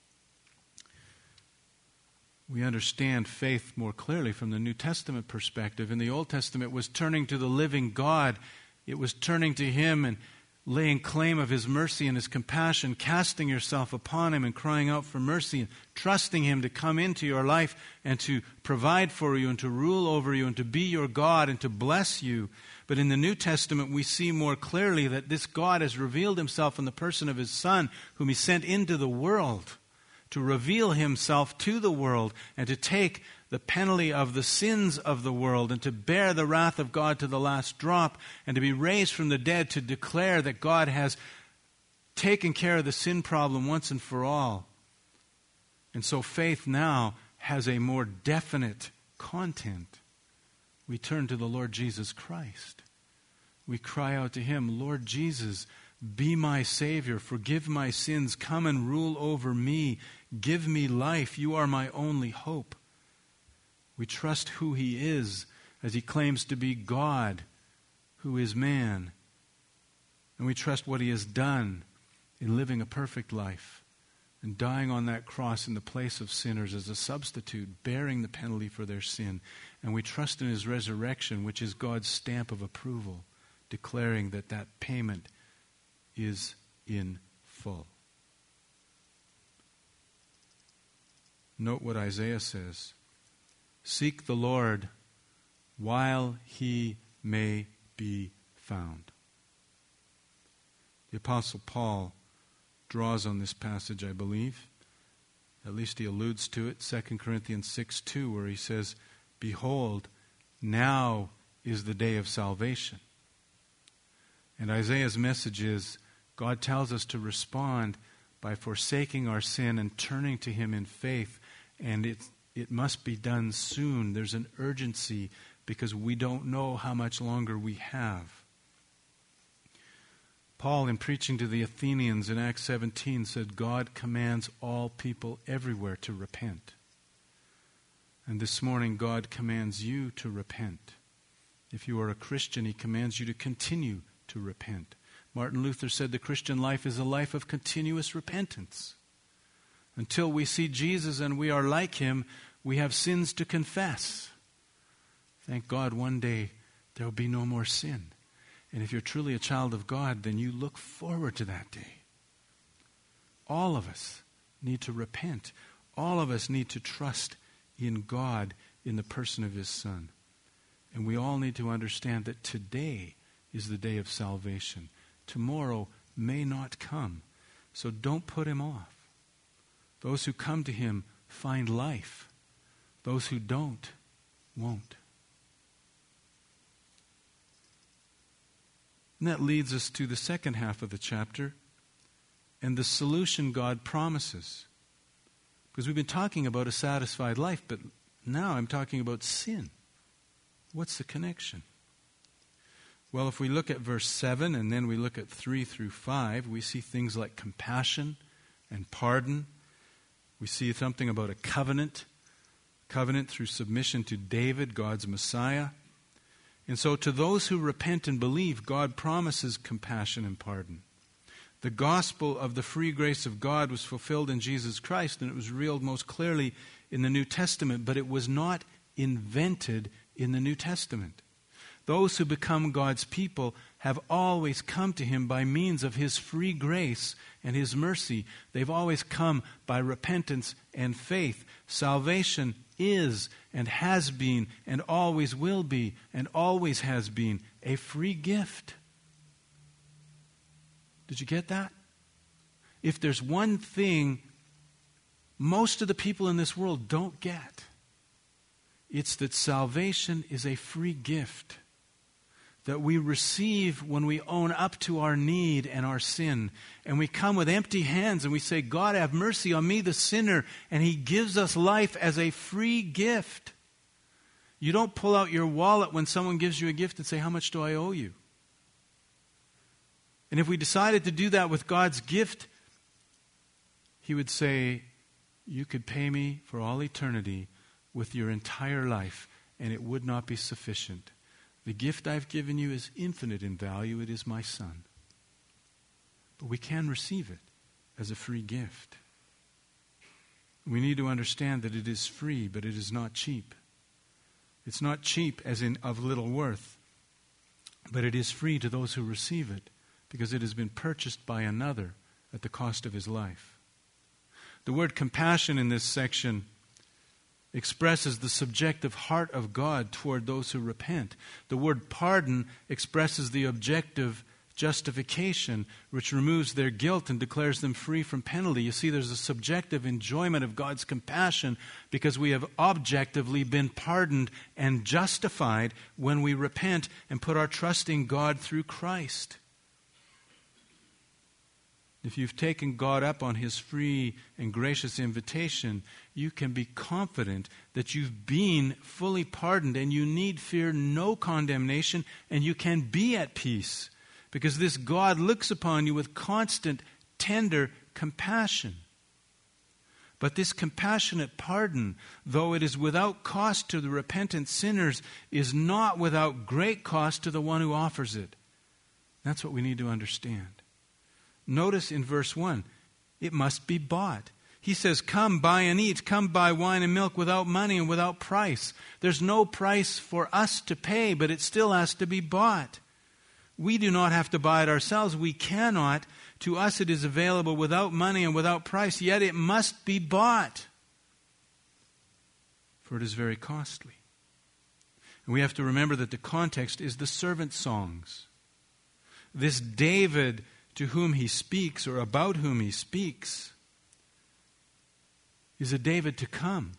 We understand faith more clearly from the New Testament perspective. In the Old Testament, it was turning to the living God. It was turning to Him and laying claim of His mercy and His compassion, casting yourself upon Him and crying out for mercy, and trusting Him to come into your life and to provide for you and to rule over you and to be your God and to bless you. But in the New Testament, we see more clearly that this God has revealed Himself in the person of His Son, whom He sent into the world to reveal Himself to the world and to take the penalty of the sins of the world and to bear the wrath of God to the last drop and to be raised from the dead to declare that God has taken care of the sin problem once and for all. And so faith now has a more definite content. We turn to the Lord Jesus Christ. We cry out to Him, Lord Jesus, be my Savior, forgive my sins, come and rule over me, give me life, you are my only hope. We trust who He is as He claims to be God, who is man. And we trust what He has done in living a perfect life and dying on that cross in the place of sinners as a substitute, bearing the penalty for their sin. And we trust in His resurrection, which is God's stamp of approval, declaring that that payment is in full. Note what Isaiah says. Seek the Lord while He may be found. The Apostle Paul draws on this passage, I believe. At least he alludes to it, 2 Corinthians 6:2, where he says, Behold, now is the day of salvation. And Isaiah's message is, God tells us to respond by forsaking our sin and turning to Him in faith, and it must be done soon. There's an urgency because we don't know how much longer we have. Paul, in preaching to the Athenians in Acts 17, said God commands all people everywhere to repent. And this morning, God commands you to repent. If you are a Christian, He commands you to continue to repent. Martin Luther said the Christian life is a life of continuous repentance. Until we see Jesus and we are like Him, we have sins to confess. Thank God one day there will be no more sin. And if you're truly a child of God, then you look forward to that day. All of us need to repent. All of us need to trust in God in the person of His Son. And we all need to understand that today is the day of salvation. Tomorrow may not come. So don't put Him off. Those who come to Him find life. Those who don't, won't. And that leads us to the second half of the chapter and the solution God promises. Because we've been talking about a satisfied life, but now I'm talking about sin. What's the connection? Well, if we look at verse 7 and then we look at 3 through 5, we see things like compassion and pardon. We see something about a covenant through submission to David, God's Messiah. And so to those who repent and believe, God promises compassion and pardon. The gospel of the free grace of God was fulfilled in Jesus Christ, and it was revealed most clearly in the New Testament, but it was not invented in the New Testament. Those who become God's people have always come to him by means of his free grace and his mercy. They've always come by repentance and faith. Salvation is and has been and always will be and always has been a free gift. Did you get that? If there's one thing most of the people in this world don't get, it's that salvation is a free gift that we receive when we own up to our need and our sin. And we come with empty hands and we say, God, have mercy on me, the sinner. And he gives us life as a free gift. You don't pull out your wallet when someone gives you a gift and say, how much do I owe you? And if we decided to do that with God's gift, he would say, you could pay me for all eternity with your entire life, and it would not be sufficient. The gift I've given you is infinite in value. It is my Son. But we can receive it as a free gift. We need to understand that it is free, but it is not cheap. It's not cheap as in of little worth, but it is free to those who receive it because it has been purchased by another at the cost of his life. The word compassion in this section expresses the subjective heart of God toward those who repent. The word pardon expresses the objective justification, which removes their guilt and declares them free from penalty. You see, there's a subjective enjoyment of God's compassion because we have objectively been pardoned and justified when we repent and put our trust in God through Christ. If you've taken God up on his free and gracious invitation, you can be confident that you've been fully pardoned and you need fear no condemnation, and you can be at peace because this God looks upon you with constant, tender compassion. But this compassionate pardon, though it is without cost to the repentant sinners, is not without great cost to the one who offers it. That's what we need to understand. Notice in verse 1, it must be bought. He says, come buy and eat, come buy wine and milk without money and without price. There's no price for us to pay, but it still has to be bought. We do not have to buy it ourselves. We cannot. To us it is available without money and without price, yet it must be bought, for it is very costly. And we have to remember that the context is the servant songs. This David to whom he speaks, or about whom he speaks, is a David to come.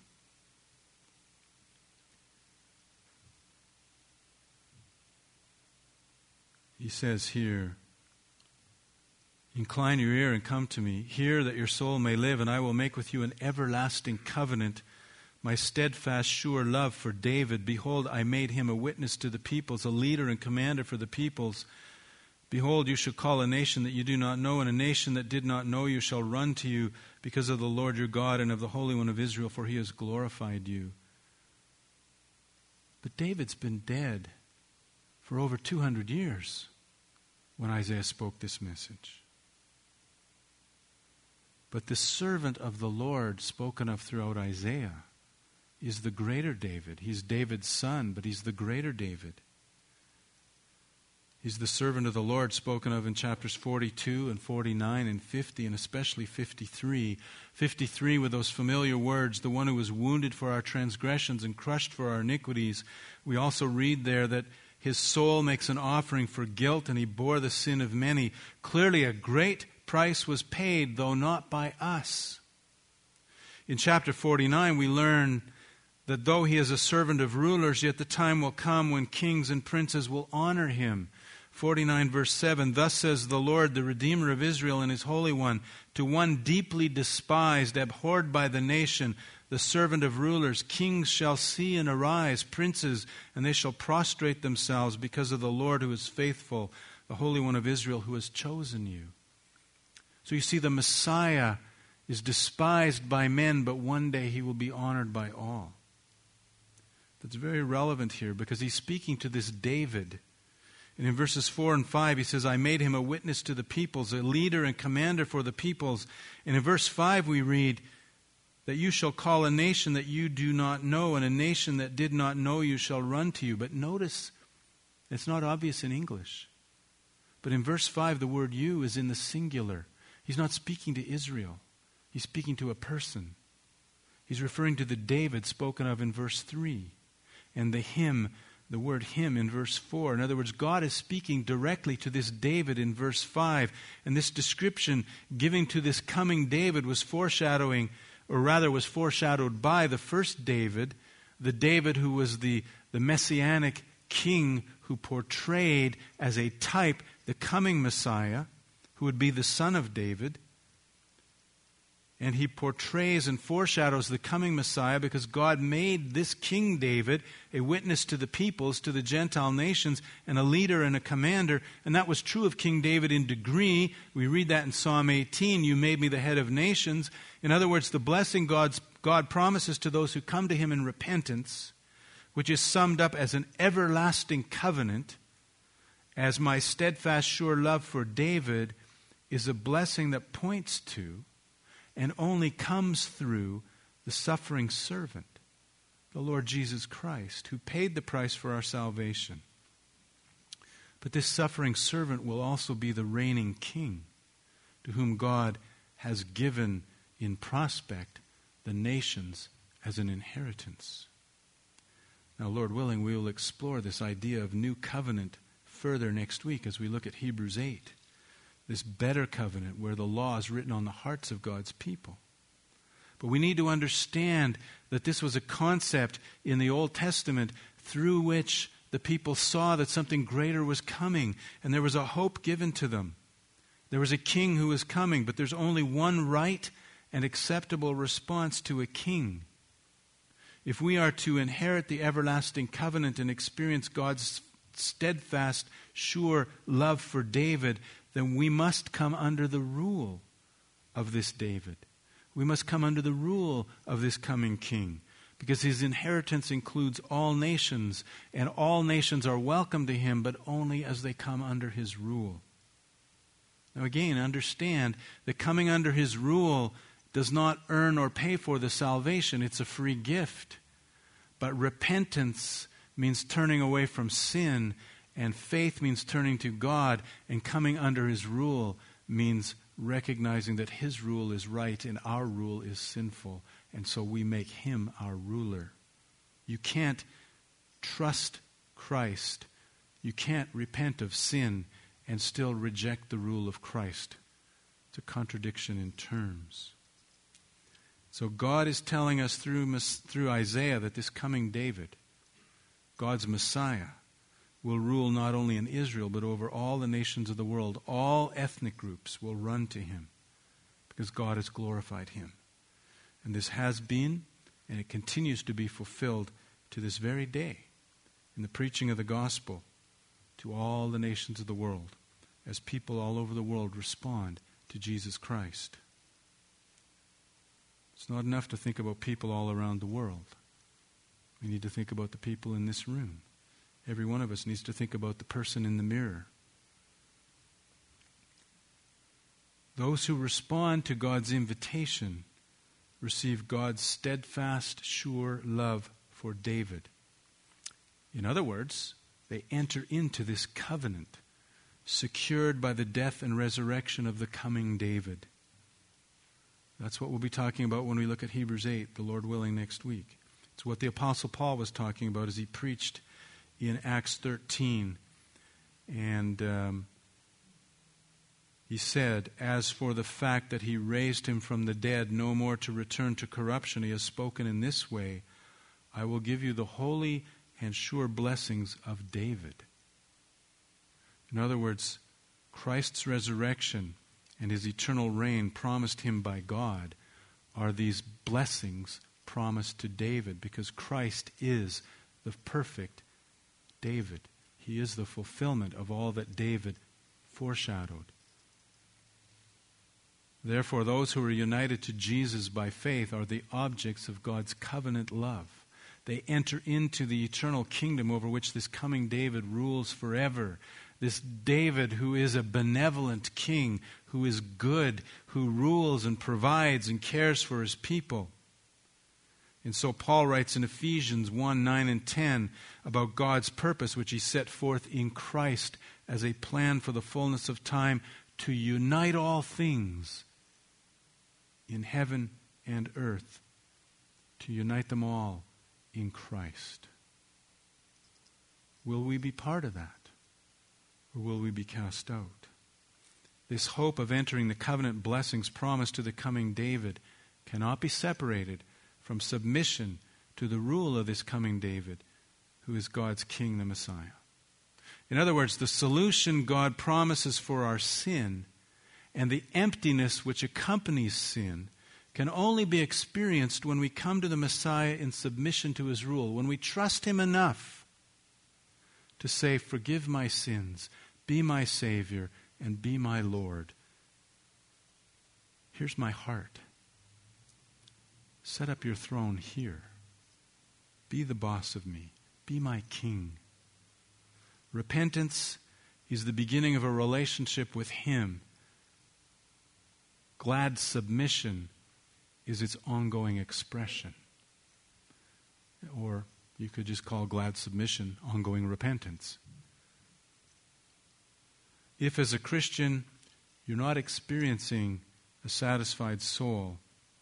He says here, incline your ear and come to me. Hear that your soul may live, and I will make with you an everlasting covenant, my steadfast, sure love for David. Behold, I made him a witness to the peoples, a leader and commander for the peoples. Behold, you shall call a nation that you do not know, and a nation that did not know you shall run to you because of the Lord your God and of the Holy One of Israel, for he has glorified you. But David's been dead for over 200 years when Isaiah spoke this message. But the servant of the Lord spoken of throughout Isaiah is the greater David. He's David's son, but he's the greater David. He's the servant of the Lord spoken of in chapters 42 and 49 and 50, and especially 53. 53 with those familiar words, the one who was wounded for our transgressions and crushed for our iniquities. We also read there that his soul makes an offering for guilt, and he bore the sin of many. Clearly a great price was paid, though not by us. In chapter 49 we learn that though he is a servant of rulers, yet the time will come when kings and princes will honor him. 49 verse 7, thus says the Lord, the Redeemer of Israel and his Holy One, to one deeply despised, abhorred by the nation, the servant of rulers, kings shall see and arise, princes, and they shall prostrate themselves because of the Lord who is faithful, the Holy One of Israel who has chosen you. So you see, the Messiah is despised by men, but one day he will be honored by all. That's very relevant here because he's speaking to this David. And in verses 4 and 5 he says, I made him a witness to the peoples, a leader and commander for the peoples. And in verse 5 we read that you shall call a nation that you do not know, and a nation that did not know you shall run to you. But notice, it's not obvious in English. But in verse 5, the word you is in the singular. He's not speaking to Israel. He's speaking to a person. He's referring to the David spoken of in verse 3. And the him, the word him in verse 4. In other words, God is speaking directly to this David in verse 5. And this description giving to this coming David was foreshadowing, or rather was foreshadowed by the first David, the David who was the messianic king who portrayed as a type the coming Messiah, who would be the son of David. And he portrays and foreshadows the coming Messiah because God made this King David a witness to the peoples, to the Gentile nations, and a leader and a commander. And that was true of King David in degree. We read that in Psalm 18, you made me the head of nations. In other words, the blessing God promises to those who come to him in repentance, which is summed up as an everlasting covenant, as my steadfast, sure love for David, is a blessing that points to and only comes through the suffering servant, the Lord Jesus Christ, who paid the price for our salvation. But this suffering servant will also be the reigning king, to whom God has given in prospect the nations as an inheritance. Now, Lord willing, we will explore this idea of new covenant further next week as we look at Hebrews 8. This better covenant where the law is written on the hearts of God's people. But we need to understand that this was a concept in the Old Testament through which the people saw that something greater was coming, and there was a hope given to them. There was a king who was coming, but there's only one right and acceptable response to a king. If we are to inherit the everlasting covenant and experience God's steadfast, sure love for David, then we must come under the rule of this David. We must come under the rule of this coming king, because his inheritance includes all nations, and all nations are welcome to him, but only as they come under his rule. Now again, understand that coming under his rule does not earn or pay for the salvation. It's a free gift. But repentance means turning away from sin, and faith means turning to God, and coming under his rule means recognizing that his rule is right and our rule is sinful, and so we make him our ruler. You can't trust Christ. You can't repent of sin and still reject the rule of Christ. It's a contradiction in terms. So God is telling us through Isaiah that this coming David, God's Messiah, will rule not only in Israel but over all the nations of the world. All ethnic groups will run to him because God has glorified him. And this has been and it continues to be fulfilled to this very day in the preaching of the gospel to all the nations of the world as people all over the world respond to Jesus Christ. It's not enough to think about people all around the world. We need to think about the people in this room. Every one of us needs to think about the person in the mirror. Those who respond to God's invitation receive God's steadfast, sure love for David. In other words, they enter into this covenant secured by the death and resurrection of the coming David. That's what we'll be talking about when we look at Hebrews 8, the Lord willing, next week. It's what the Apostle Paul was talking about as he preached in Acts 13. And he said, as for the fact that he raised him from the dead, no more to return to corruption, he has spoken in this way, I will give you the holy and sure blessings of David. In other words, Christ's resurrection and his eternal reign promised him by God are these blessings promised to David, because Christ is the perfect David. He is the fulfillment of all that David foreshadowed. Therefore, those who are united to Jesus by faith are the objects of God's covenant love. They enter into the eternal kingdom over which this coming David rules forever. This David who is a benevolent king, who is good, who rules and provides and cares for his people. And so Paul writes in Ephesians 1, 9 and 10 about God's purpose, which he set forth in Christ as a plan for the fullness of time to unite all things in heaven and earth, to unite them all in Christ. Will we be part of that? Or will we be cast out? This hope of entering the covenant blessings promised to the coming David cannot be separated from submission to the rule of this coming David, who is God's king, the Messiah. In other words, the solution God promises for our sin and the emptiness which accompanies sin can only be experienced when we come to the Messiah in submission to his rule, when we trust him enough to say, forgive my sins, be my Savior, and be my Lord. Here's my heart. Set up your throne here. Be the boss of me. Be my king. Repentance is the beginning of a relationship with him. Glad submission is its ongoing expression. Or you could just call glad submission ongoing repentance. If as a Christian you're not experiencing a satisfied soul,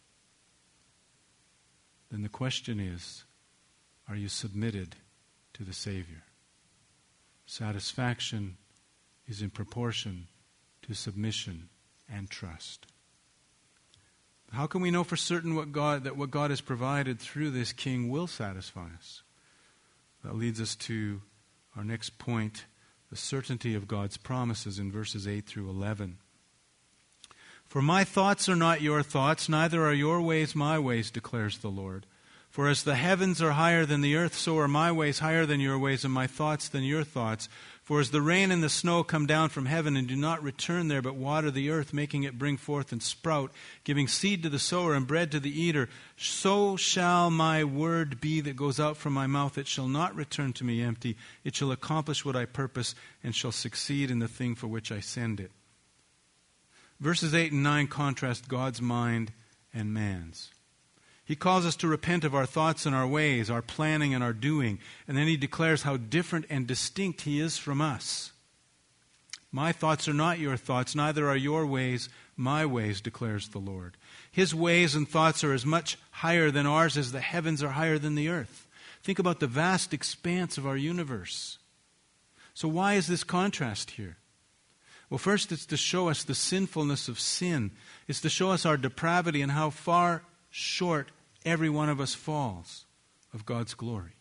then the question is, are you submitted to the Savior? Satisfaction is in proportion to submission and trust. How can we know for certain what God has provided through this King will satisfy us? That leads us to our next point, the certainty of God's promises in verses 8 through 11. For my thoughts are not your thoughts, neither are your ways my ways, declares the Lord. For as the heavens are higher than the earth, so are my ways higher than your ways, and my thoughts than your thoughts. For as the rain and the snow come down from heaven and do not return there, but water the earth, making it bring forth and sprout, giving seed to the sower and bread to the eater, so shall my word be that goes out from my mouth. It shall not return to me empty. It shall accomplish what I purpose and shall succeed in the thing for which I send it. Verses 8 and 9 contrast God's mind and man's. He calls us to repent of our thoughts and our ways, our planning and our doing. And then he declares how different and distinct he is from us. My thoughts are not your thoughts, neither are your ways my ways, declares the Lord. His ways and thoughts are as much higher than ours as the heavens are higher than the earth. Think about the vast expanse of our universe. So why is this contrast here? Well, first it's to show us the sinfulness of sin. It's to show us our depravity and how far short every one of us falls of God's glory.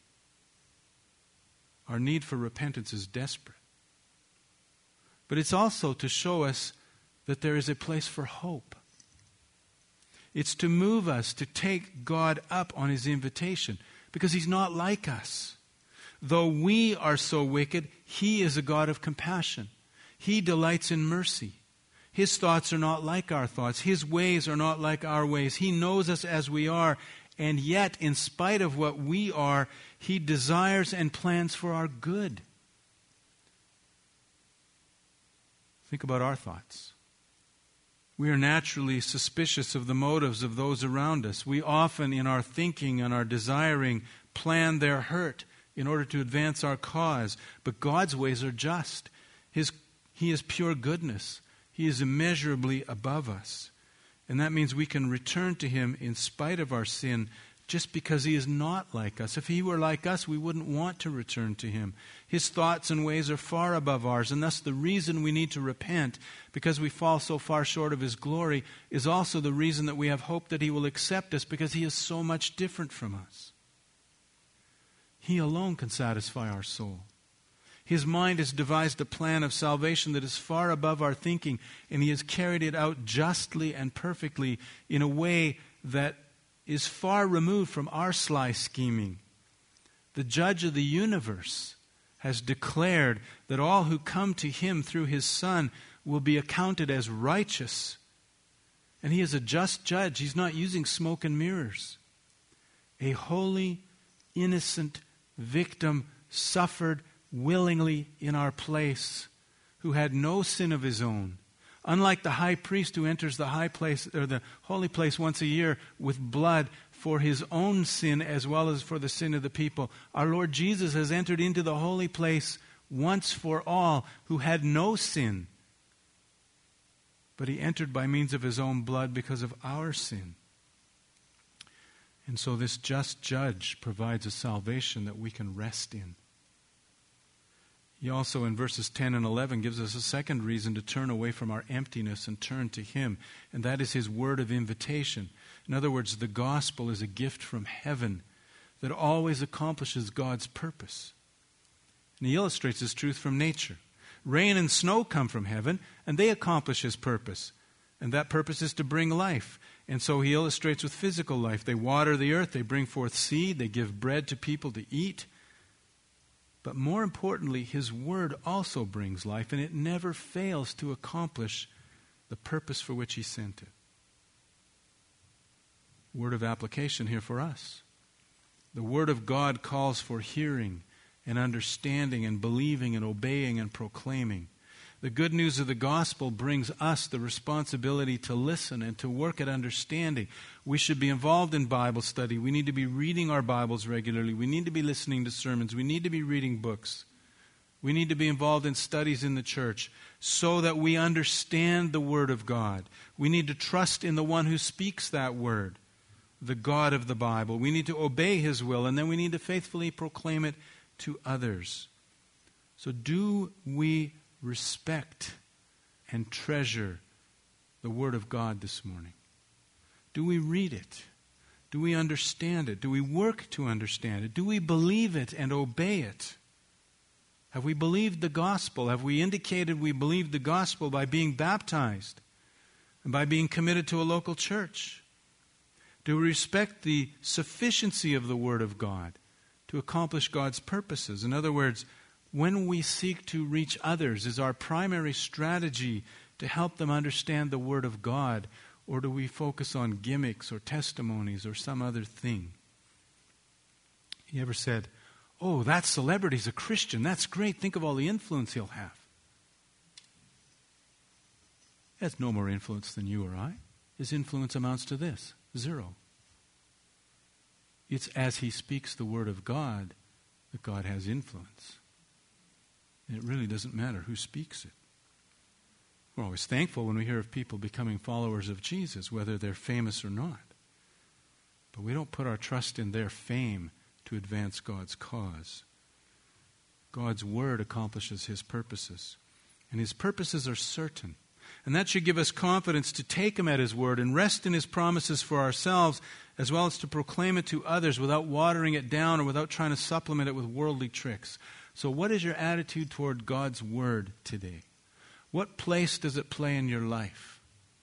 Our need for repentance is desperate. But it's also to show us that there is a place for hope. It's to move us to take God up on his invitation, because he's not like us. Though we are so wicked, he is a God of compassion. He delights in mercy. His thoughts are not like our thoughts. His ways are not like our ways. He knows us as we are, and yet, in spite of what we are, he desires and plans for our good. Think about our thoughts. We are naturally suspicious of the motives of those around us. We often, in our thinking and our desiring, plan their hurt in order to advance our cause. But God's ways are just. He is pure goodness. He is immeasurably above us. And that means we can return to him in spite of our sin, just because he is not like us. If he were like us, we wouldn't want to return to him. His thoughts and ways are far above ours, and thus the reason we need to repent, because we fall so far short of his glory, is also the reason that we have hope that he will accept us, because he is so much different from us. He alone can satisfy our soul. His mind has devised a plan of salvation that is far above our thinking, and he has carried it out justly and perfectly in a way that is far removed from our sly scheming. The judge of the universe has declared that all who come to him through his Son will be accounted as righteous. And he is a just judge. He's not using smoke and mirrors. A holy, innocent victim suffered willingly in our place, who had no sin of his own. Unlike the high priest who enters the high place or the holy place once a year with blood for his own sin as well as for the sin of the people. Our Lord Jesus has entered into the holy place once for all, who had no sin. But he entered by means of his own blood because of our sin. And so this just judge provides a salvation that we can rest in. He also, in verses 10 and 11, gives us a second reason to turn away from our emptiness and turn to him, and that is his word of invitation. In other words, the gospel is a gift from heaven that always accomplishes God's purpose. And he illustrates this truth from nature. Rain and snow come from heaven, and they accomplish his purpose. And that purpose is to bring life. And so he illustrates with physical life. They water the earth, they bring forth seed, they give bread to people to eat. But more importantly, his word also brings life, and it never fails to accomplish the purpose for which he sent it. Word of application here for us. The word of God calls for hearing and understanding and believing and obeying and proclaiming. The good news of the gospel brings us the responsibility to listen and to work at understanding. We should be involved in Bible study. We need to be reading our Bibles regularly. We need to be listening to sermons. We need to be reading books. We need to be involved in studies in the church so that we understand the Word of God. We need to trust in the one who speaks that Word, the God of the Bible. We need to obey his will, and then we need to faithfully proclaim it to others. So do we respect and treasure the Word of God this morning? Do we read it? Do we understand it? Do we work to understand it? Do we believe it and obey it? Have we believed the gospel? Have we indicated we believe the gospel by being baptized and by being committed to a local church? Do we respect the sufficiency of the Word of God to accomplish God's purposes? In other words, when we seek to reach others, is our primary strategy to help them understand the Word of God, or do we focus on gimmicks or testimonies or some other thing? You ever said, "Oh, that celebrity's a Christian. That's great. Think of all the influence he'll have." He has no more influence than you or I. His influence amounts to this: 0. It's as he speaks the Word of God that God has influence. And it really doesn't matter who speaks it. We're always thankful when we hear of people becoming followers of Jesus, whether they're famous or not. But we don't put our trust in their fame to advance God's cause. God's Word accomplishes his purposes. And his purposes are certain. And that should give us confidence to take him at his word and rest in his promises for ourselves, as well as to proclaim it to others without watering it down or without trying to supplement it with worldly tricks. So what is your attitude toward God's word today? What place does it play in your life?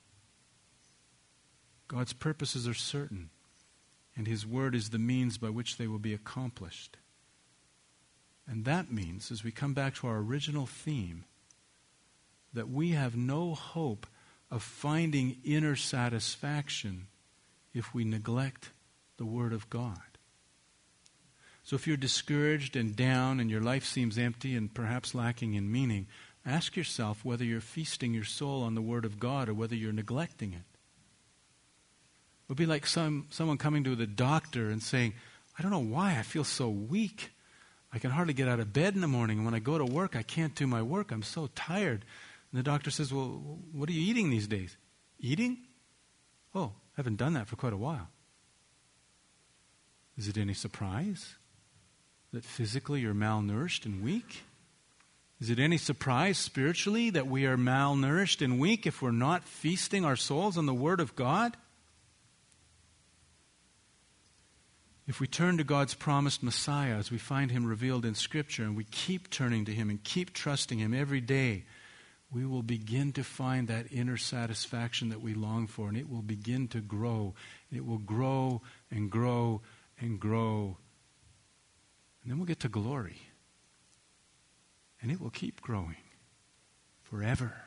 God's purposes are certain, and his word is the means by which they will be accomplished. And that means, as we come back to our original theme, that we have no hope of finding inner satisfaction if we neglect the Word of God. So if you're discouraged and down and your life seems empty and perhaps lacking in meaning, ask yourself whether you're feasting your soul on the Word of God or whether you're neglecting it. It would be like someone coming to the doctor and saying, "I don't know why I feel so weak. I can hardly get out of bed in the morning. And when I go to work, I can't do my work. I'm so tired." And the doctor says, "Well, what are you eating these days?" "Eating? Oh, I haven't done that for quite a while." Is it any surprise that physically you're malnourished and weak? Is it any surprise spiritually that we are malnourished and weak if we're not feasting our souls on the Word of God? If we turn to God's promised Messiah as we find him revealed in Scripture, and we keep turning to him and keep trusting him every day, we will begin to find that inner satisfaction that we long for, and it will begin to grow. It will grow and grow and grow. And then we'll get to glory. And it will keep growing forever.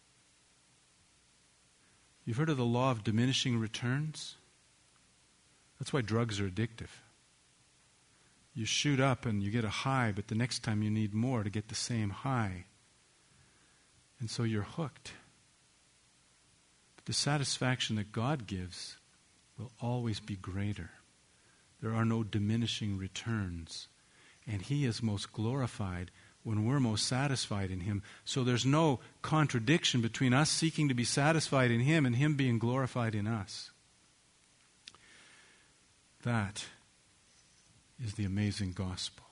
You've heard of the law of diminishing returns? That's why drugs are addictive. You shoot up and you get a high, but the next time you need more to get the same high. And so you're hooked. But the satisfaction that God gives will always be greater. there are no diminishing returns. And He is most glorified when we're most satisfied in Him. So there's no contradiction between us seeking to be satisfied in Him and Him being glorified in us. That is the amazing gospel.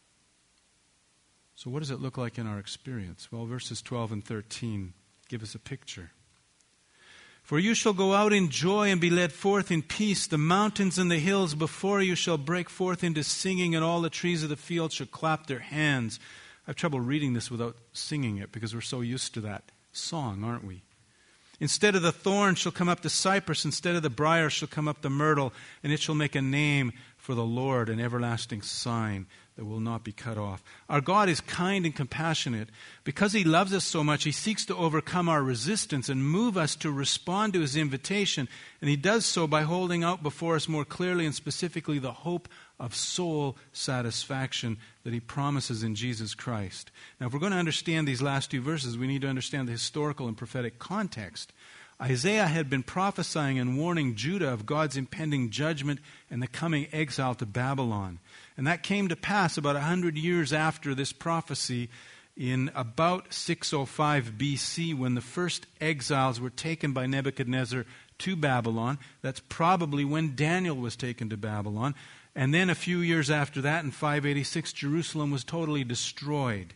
So what does it look like in our experience? Well, verses 12 and 13 give us a picture. For you shall go out in joy and be led forth in peace. The mountains and the hills before you shall break forth into singing, and all the trees of the field shall clap their hands. I have trouble reading this without singing it because we're so used to that song, aren't we? Instead of the thorn shall come up the cypress, instead of the briar shall come up the myrtle, and it shall make a name for the Lord, an everlasting sign that will not be cut off. Our God is kind and compassionate. Because He loves us so much, He seeks to overcome our resistance and move us to respond to His invitation. And He does so by holding out before us more clearly and specifically the hope of soul satisfaction that He promises in Jesus Christ. Now, if we're going to understand these last two verses, we need to understand the historical and prophetic context. Isaiah had been prophesying and warning Judah of God's impending judgment and the coming exile to Babylon. And that came to pass about 100 years after this prophecy in about 605 BC when the first exiles were taken by Nebuchadnezzar to Babylon. That's probably when Daniel was taken to Babylon. And then a few years after that, in 586, Jerusalem was totally destroyed.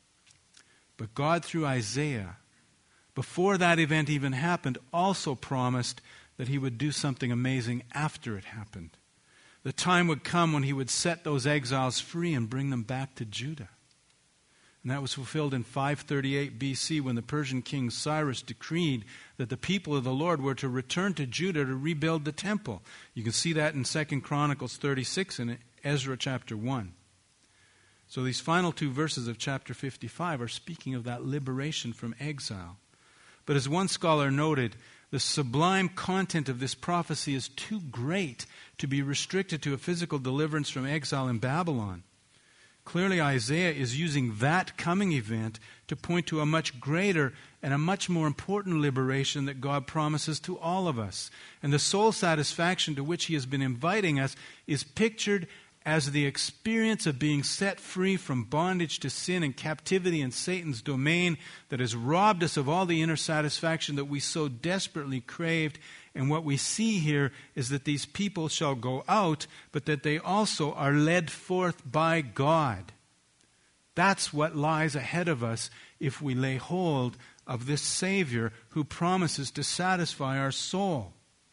But God, through Isaiah, before that event even happened, also promised that He would do something amazing after it happened. The time would come when He would set those exiles free and bring them back to Judah. And that was fulfilled in 538 BC when the Persian king Cyrus decreed that the people of the Lord were to return to Judah to rebuild the temple. You can see that in 2 Chronicles 36 and Ezra chapter 1. So these final two verses of chapter 55 are speaking of that liberation from exile. But as one scholar noted, the sublime content of this prophecy is too great to be restricted to a physical deliverance from exile in Babylon. Clearly, Isaiah is using that coming event to point to a much greater and a much more important liberation that God promises to all of us. And the soul satisfaction to which He has been inviting us is pictured as the experience of being set free from bondage to sin and captivity in Satan's domain that has robbed us of all the inner satisfaction that we so desperately craved. And what we see here is that these people shall go out, but that they also are led forth by God. That's what lies ahead of us if we lay hold of this Savior who promises to satisfy our soul.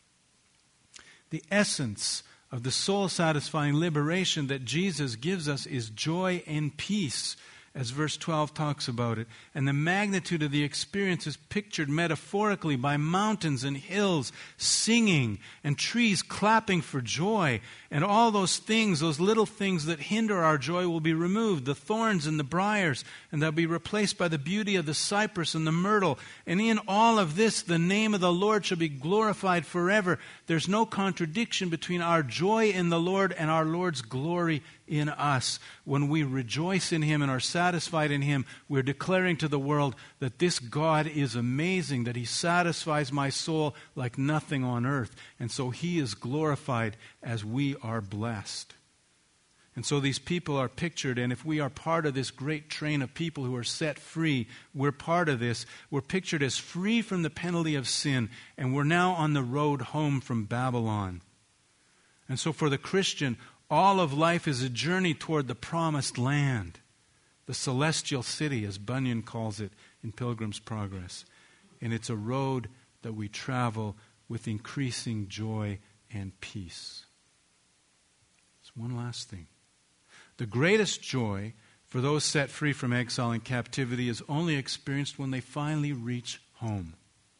The essence of the soul-satisfying liberation that Jesus gives us is joy and peace, as verse 12 talks about it. And the magnitude of the experience is pictured metaphorically by mountains and hills singing and trees clapping for joy. And all those things, those little things that hinder our joy will be removed, the thorns and the briars, and they'll be replaced by the beauty of the cypress and the myrtle. And in all of this, the name of the Lord shall be glorified forever. There's no contradiction between our joy in the Lord and our Lord's glory in us. When we rejoice in Him and are satisfied in Him, we're declaring to the world that this God is amazing, that He satisfies my soul like nothing on earth. And so He is glorified as we are blessed. And so these people are pictured, and if we are part of this great train of people who are set free, we're part of this. We're pictured as free from the penalty of sin, and we're now on the road home from Babylon. And so for the Christian, all of life is a journey toward the promised land, the celestial city, as Bunyan calls it in Pilgrim's Progress. And it's a road that we travel with increasing joy and peace. There's one last thing. The greatest joy for those set free from exile and captivity is only experienced when they finally reach home.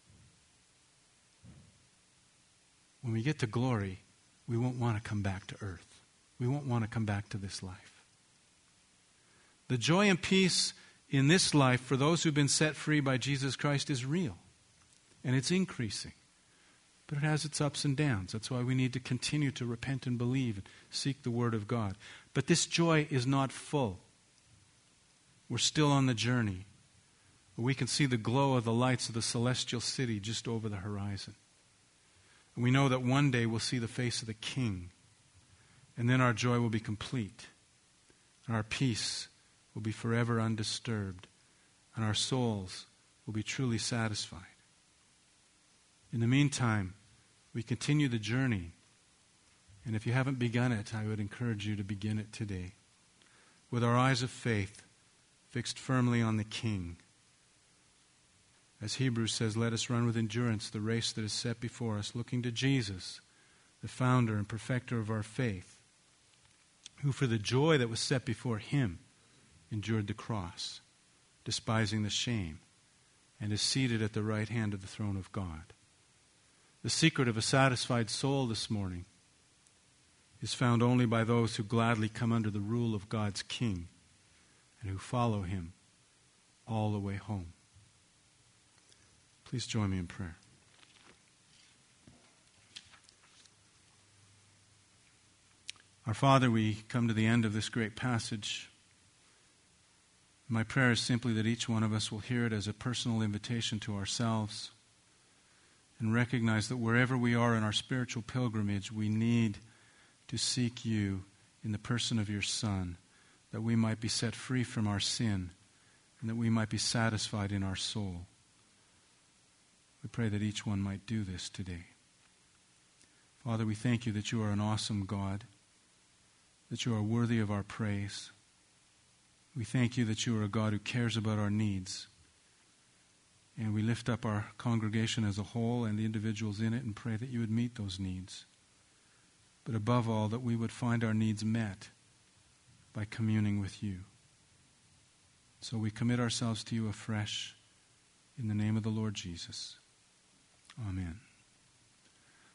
When we get to glory, we won't want to come back to earth. We won't want to come back to this life. The joy and peace in this life for those who've been set free by Jesus Christ is real. And it's increasing. But it has its ups and downs. That's why we need to continue to repent and believe and seek the Word of God. But this joy is not full. We're still on the journey. We can see the glow of the lights of the celestial city just over the horizon. And we know that one day we'll see the face of the King. And then our joy will be complete. And our peace will be forever undisturbed. And our souls will be truly satisfied. In the meantime, we continue the journey. And if you haven't begun it, I would encourage you to begin it today. With our eyes of faith fixed firmly on the King. As Hebrews says, let us run with endurance the race that is set before us, looking to Jesus, the founder and perfecter of our faith, who for the joy that was set before him endured the cross, despising the shame, and is seated at the right hand of the throne of God. The secret of a satisfied soul this morning is found only by those who gladly come under the rule of God's King and who follow him all the way home. Please join me in prayer. Our Father, we come to the end of this great passage. My prayer is simply that each one of us will hear it as a personal invitation to ourselves and recognize that wherever we are in our spiritual pilgrimage, we need to seek you in the person of your Son, that we might be set free from our sin and that we might be satisfied in our soul. We pray that each one might do this today. Father, we thank you that you are an awesome God, that you are worthy of our praise. We thank you that you are a God who cares about our needs. And we lift up our congregation as a whole and the individuals in it and pray that you would meet those needs. But above all, that we would find our needs met by communing with you. So we commit ourselves to you afresh in the name of the Lord Jesus. Amen.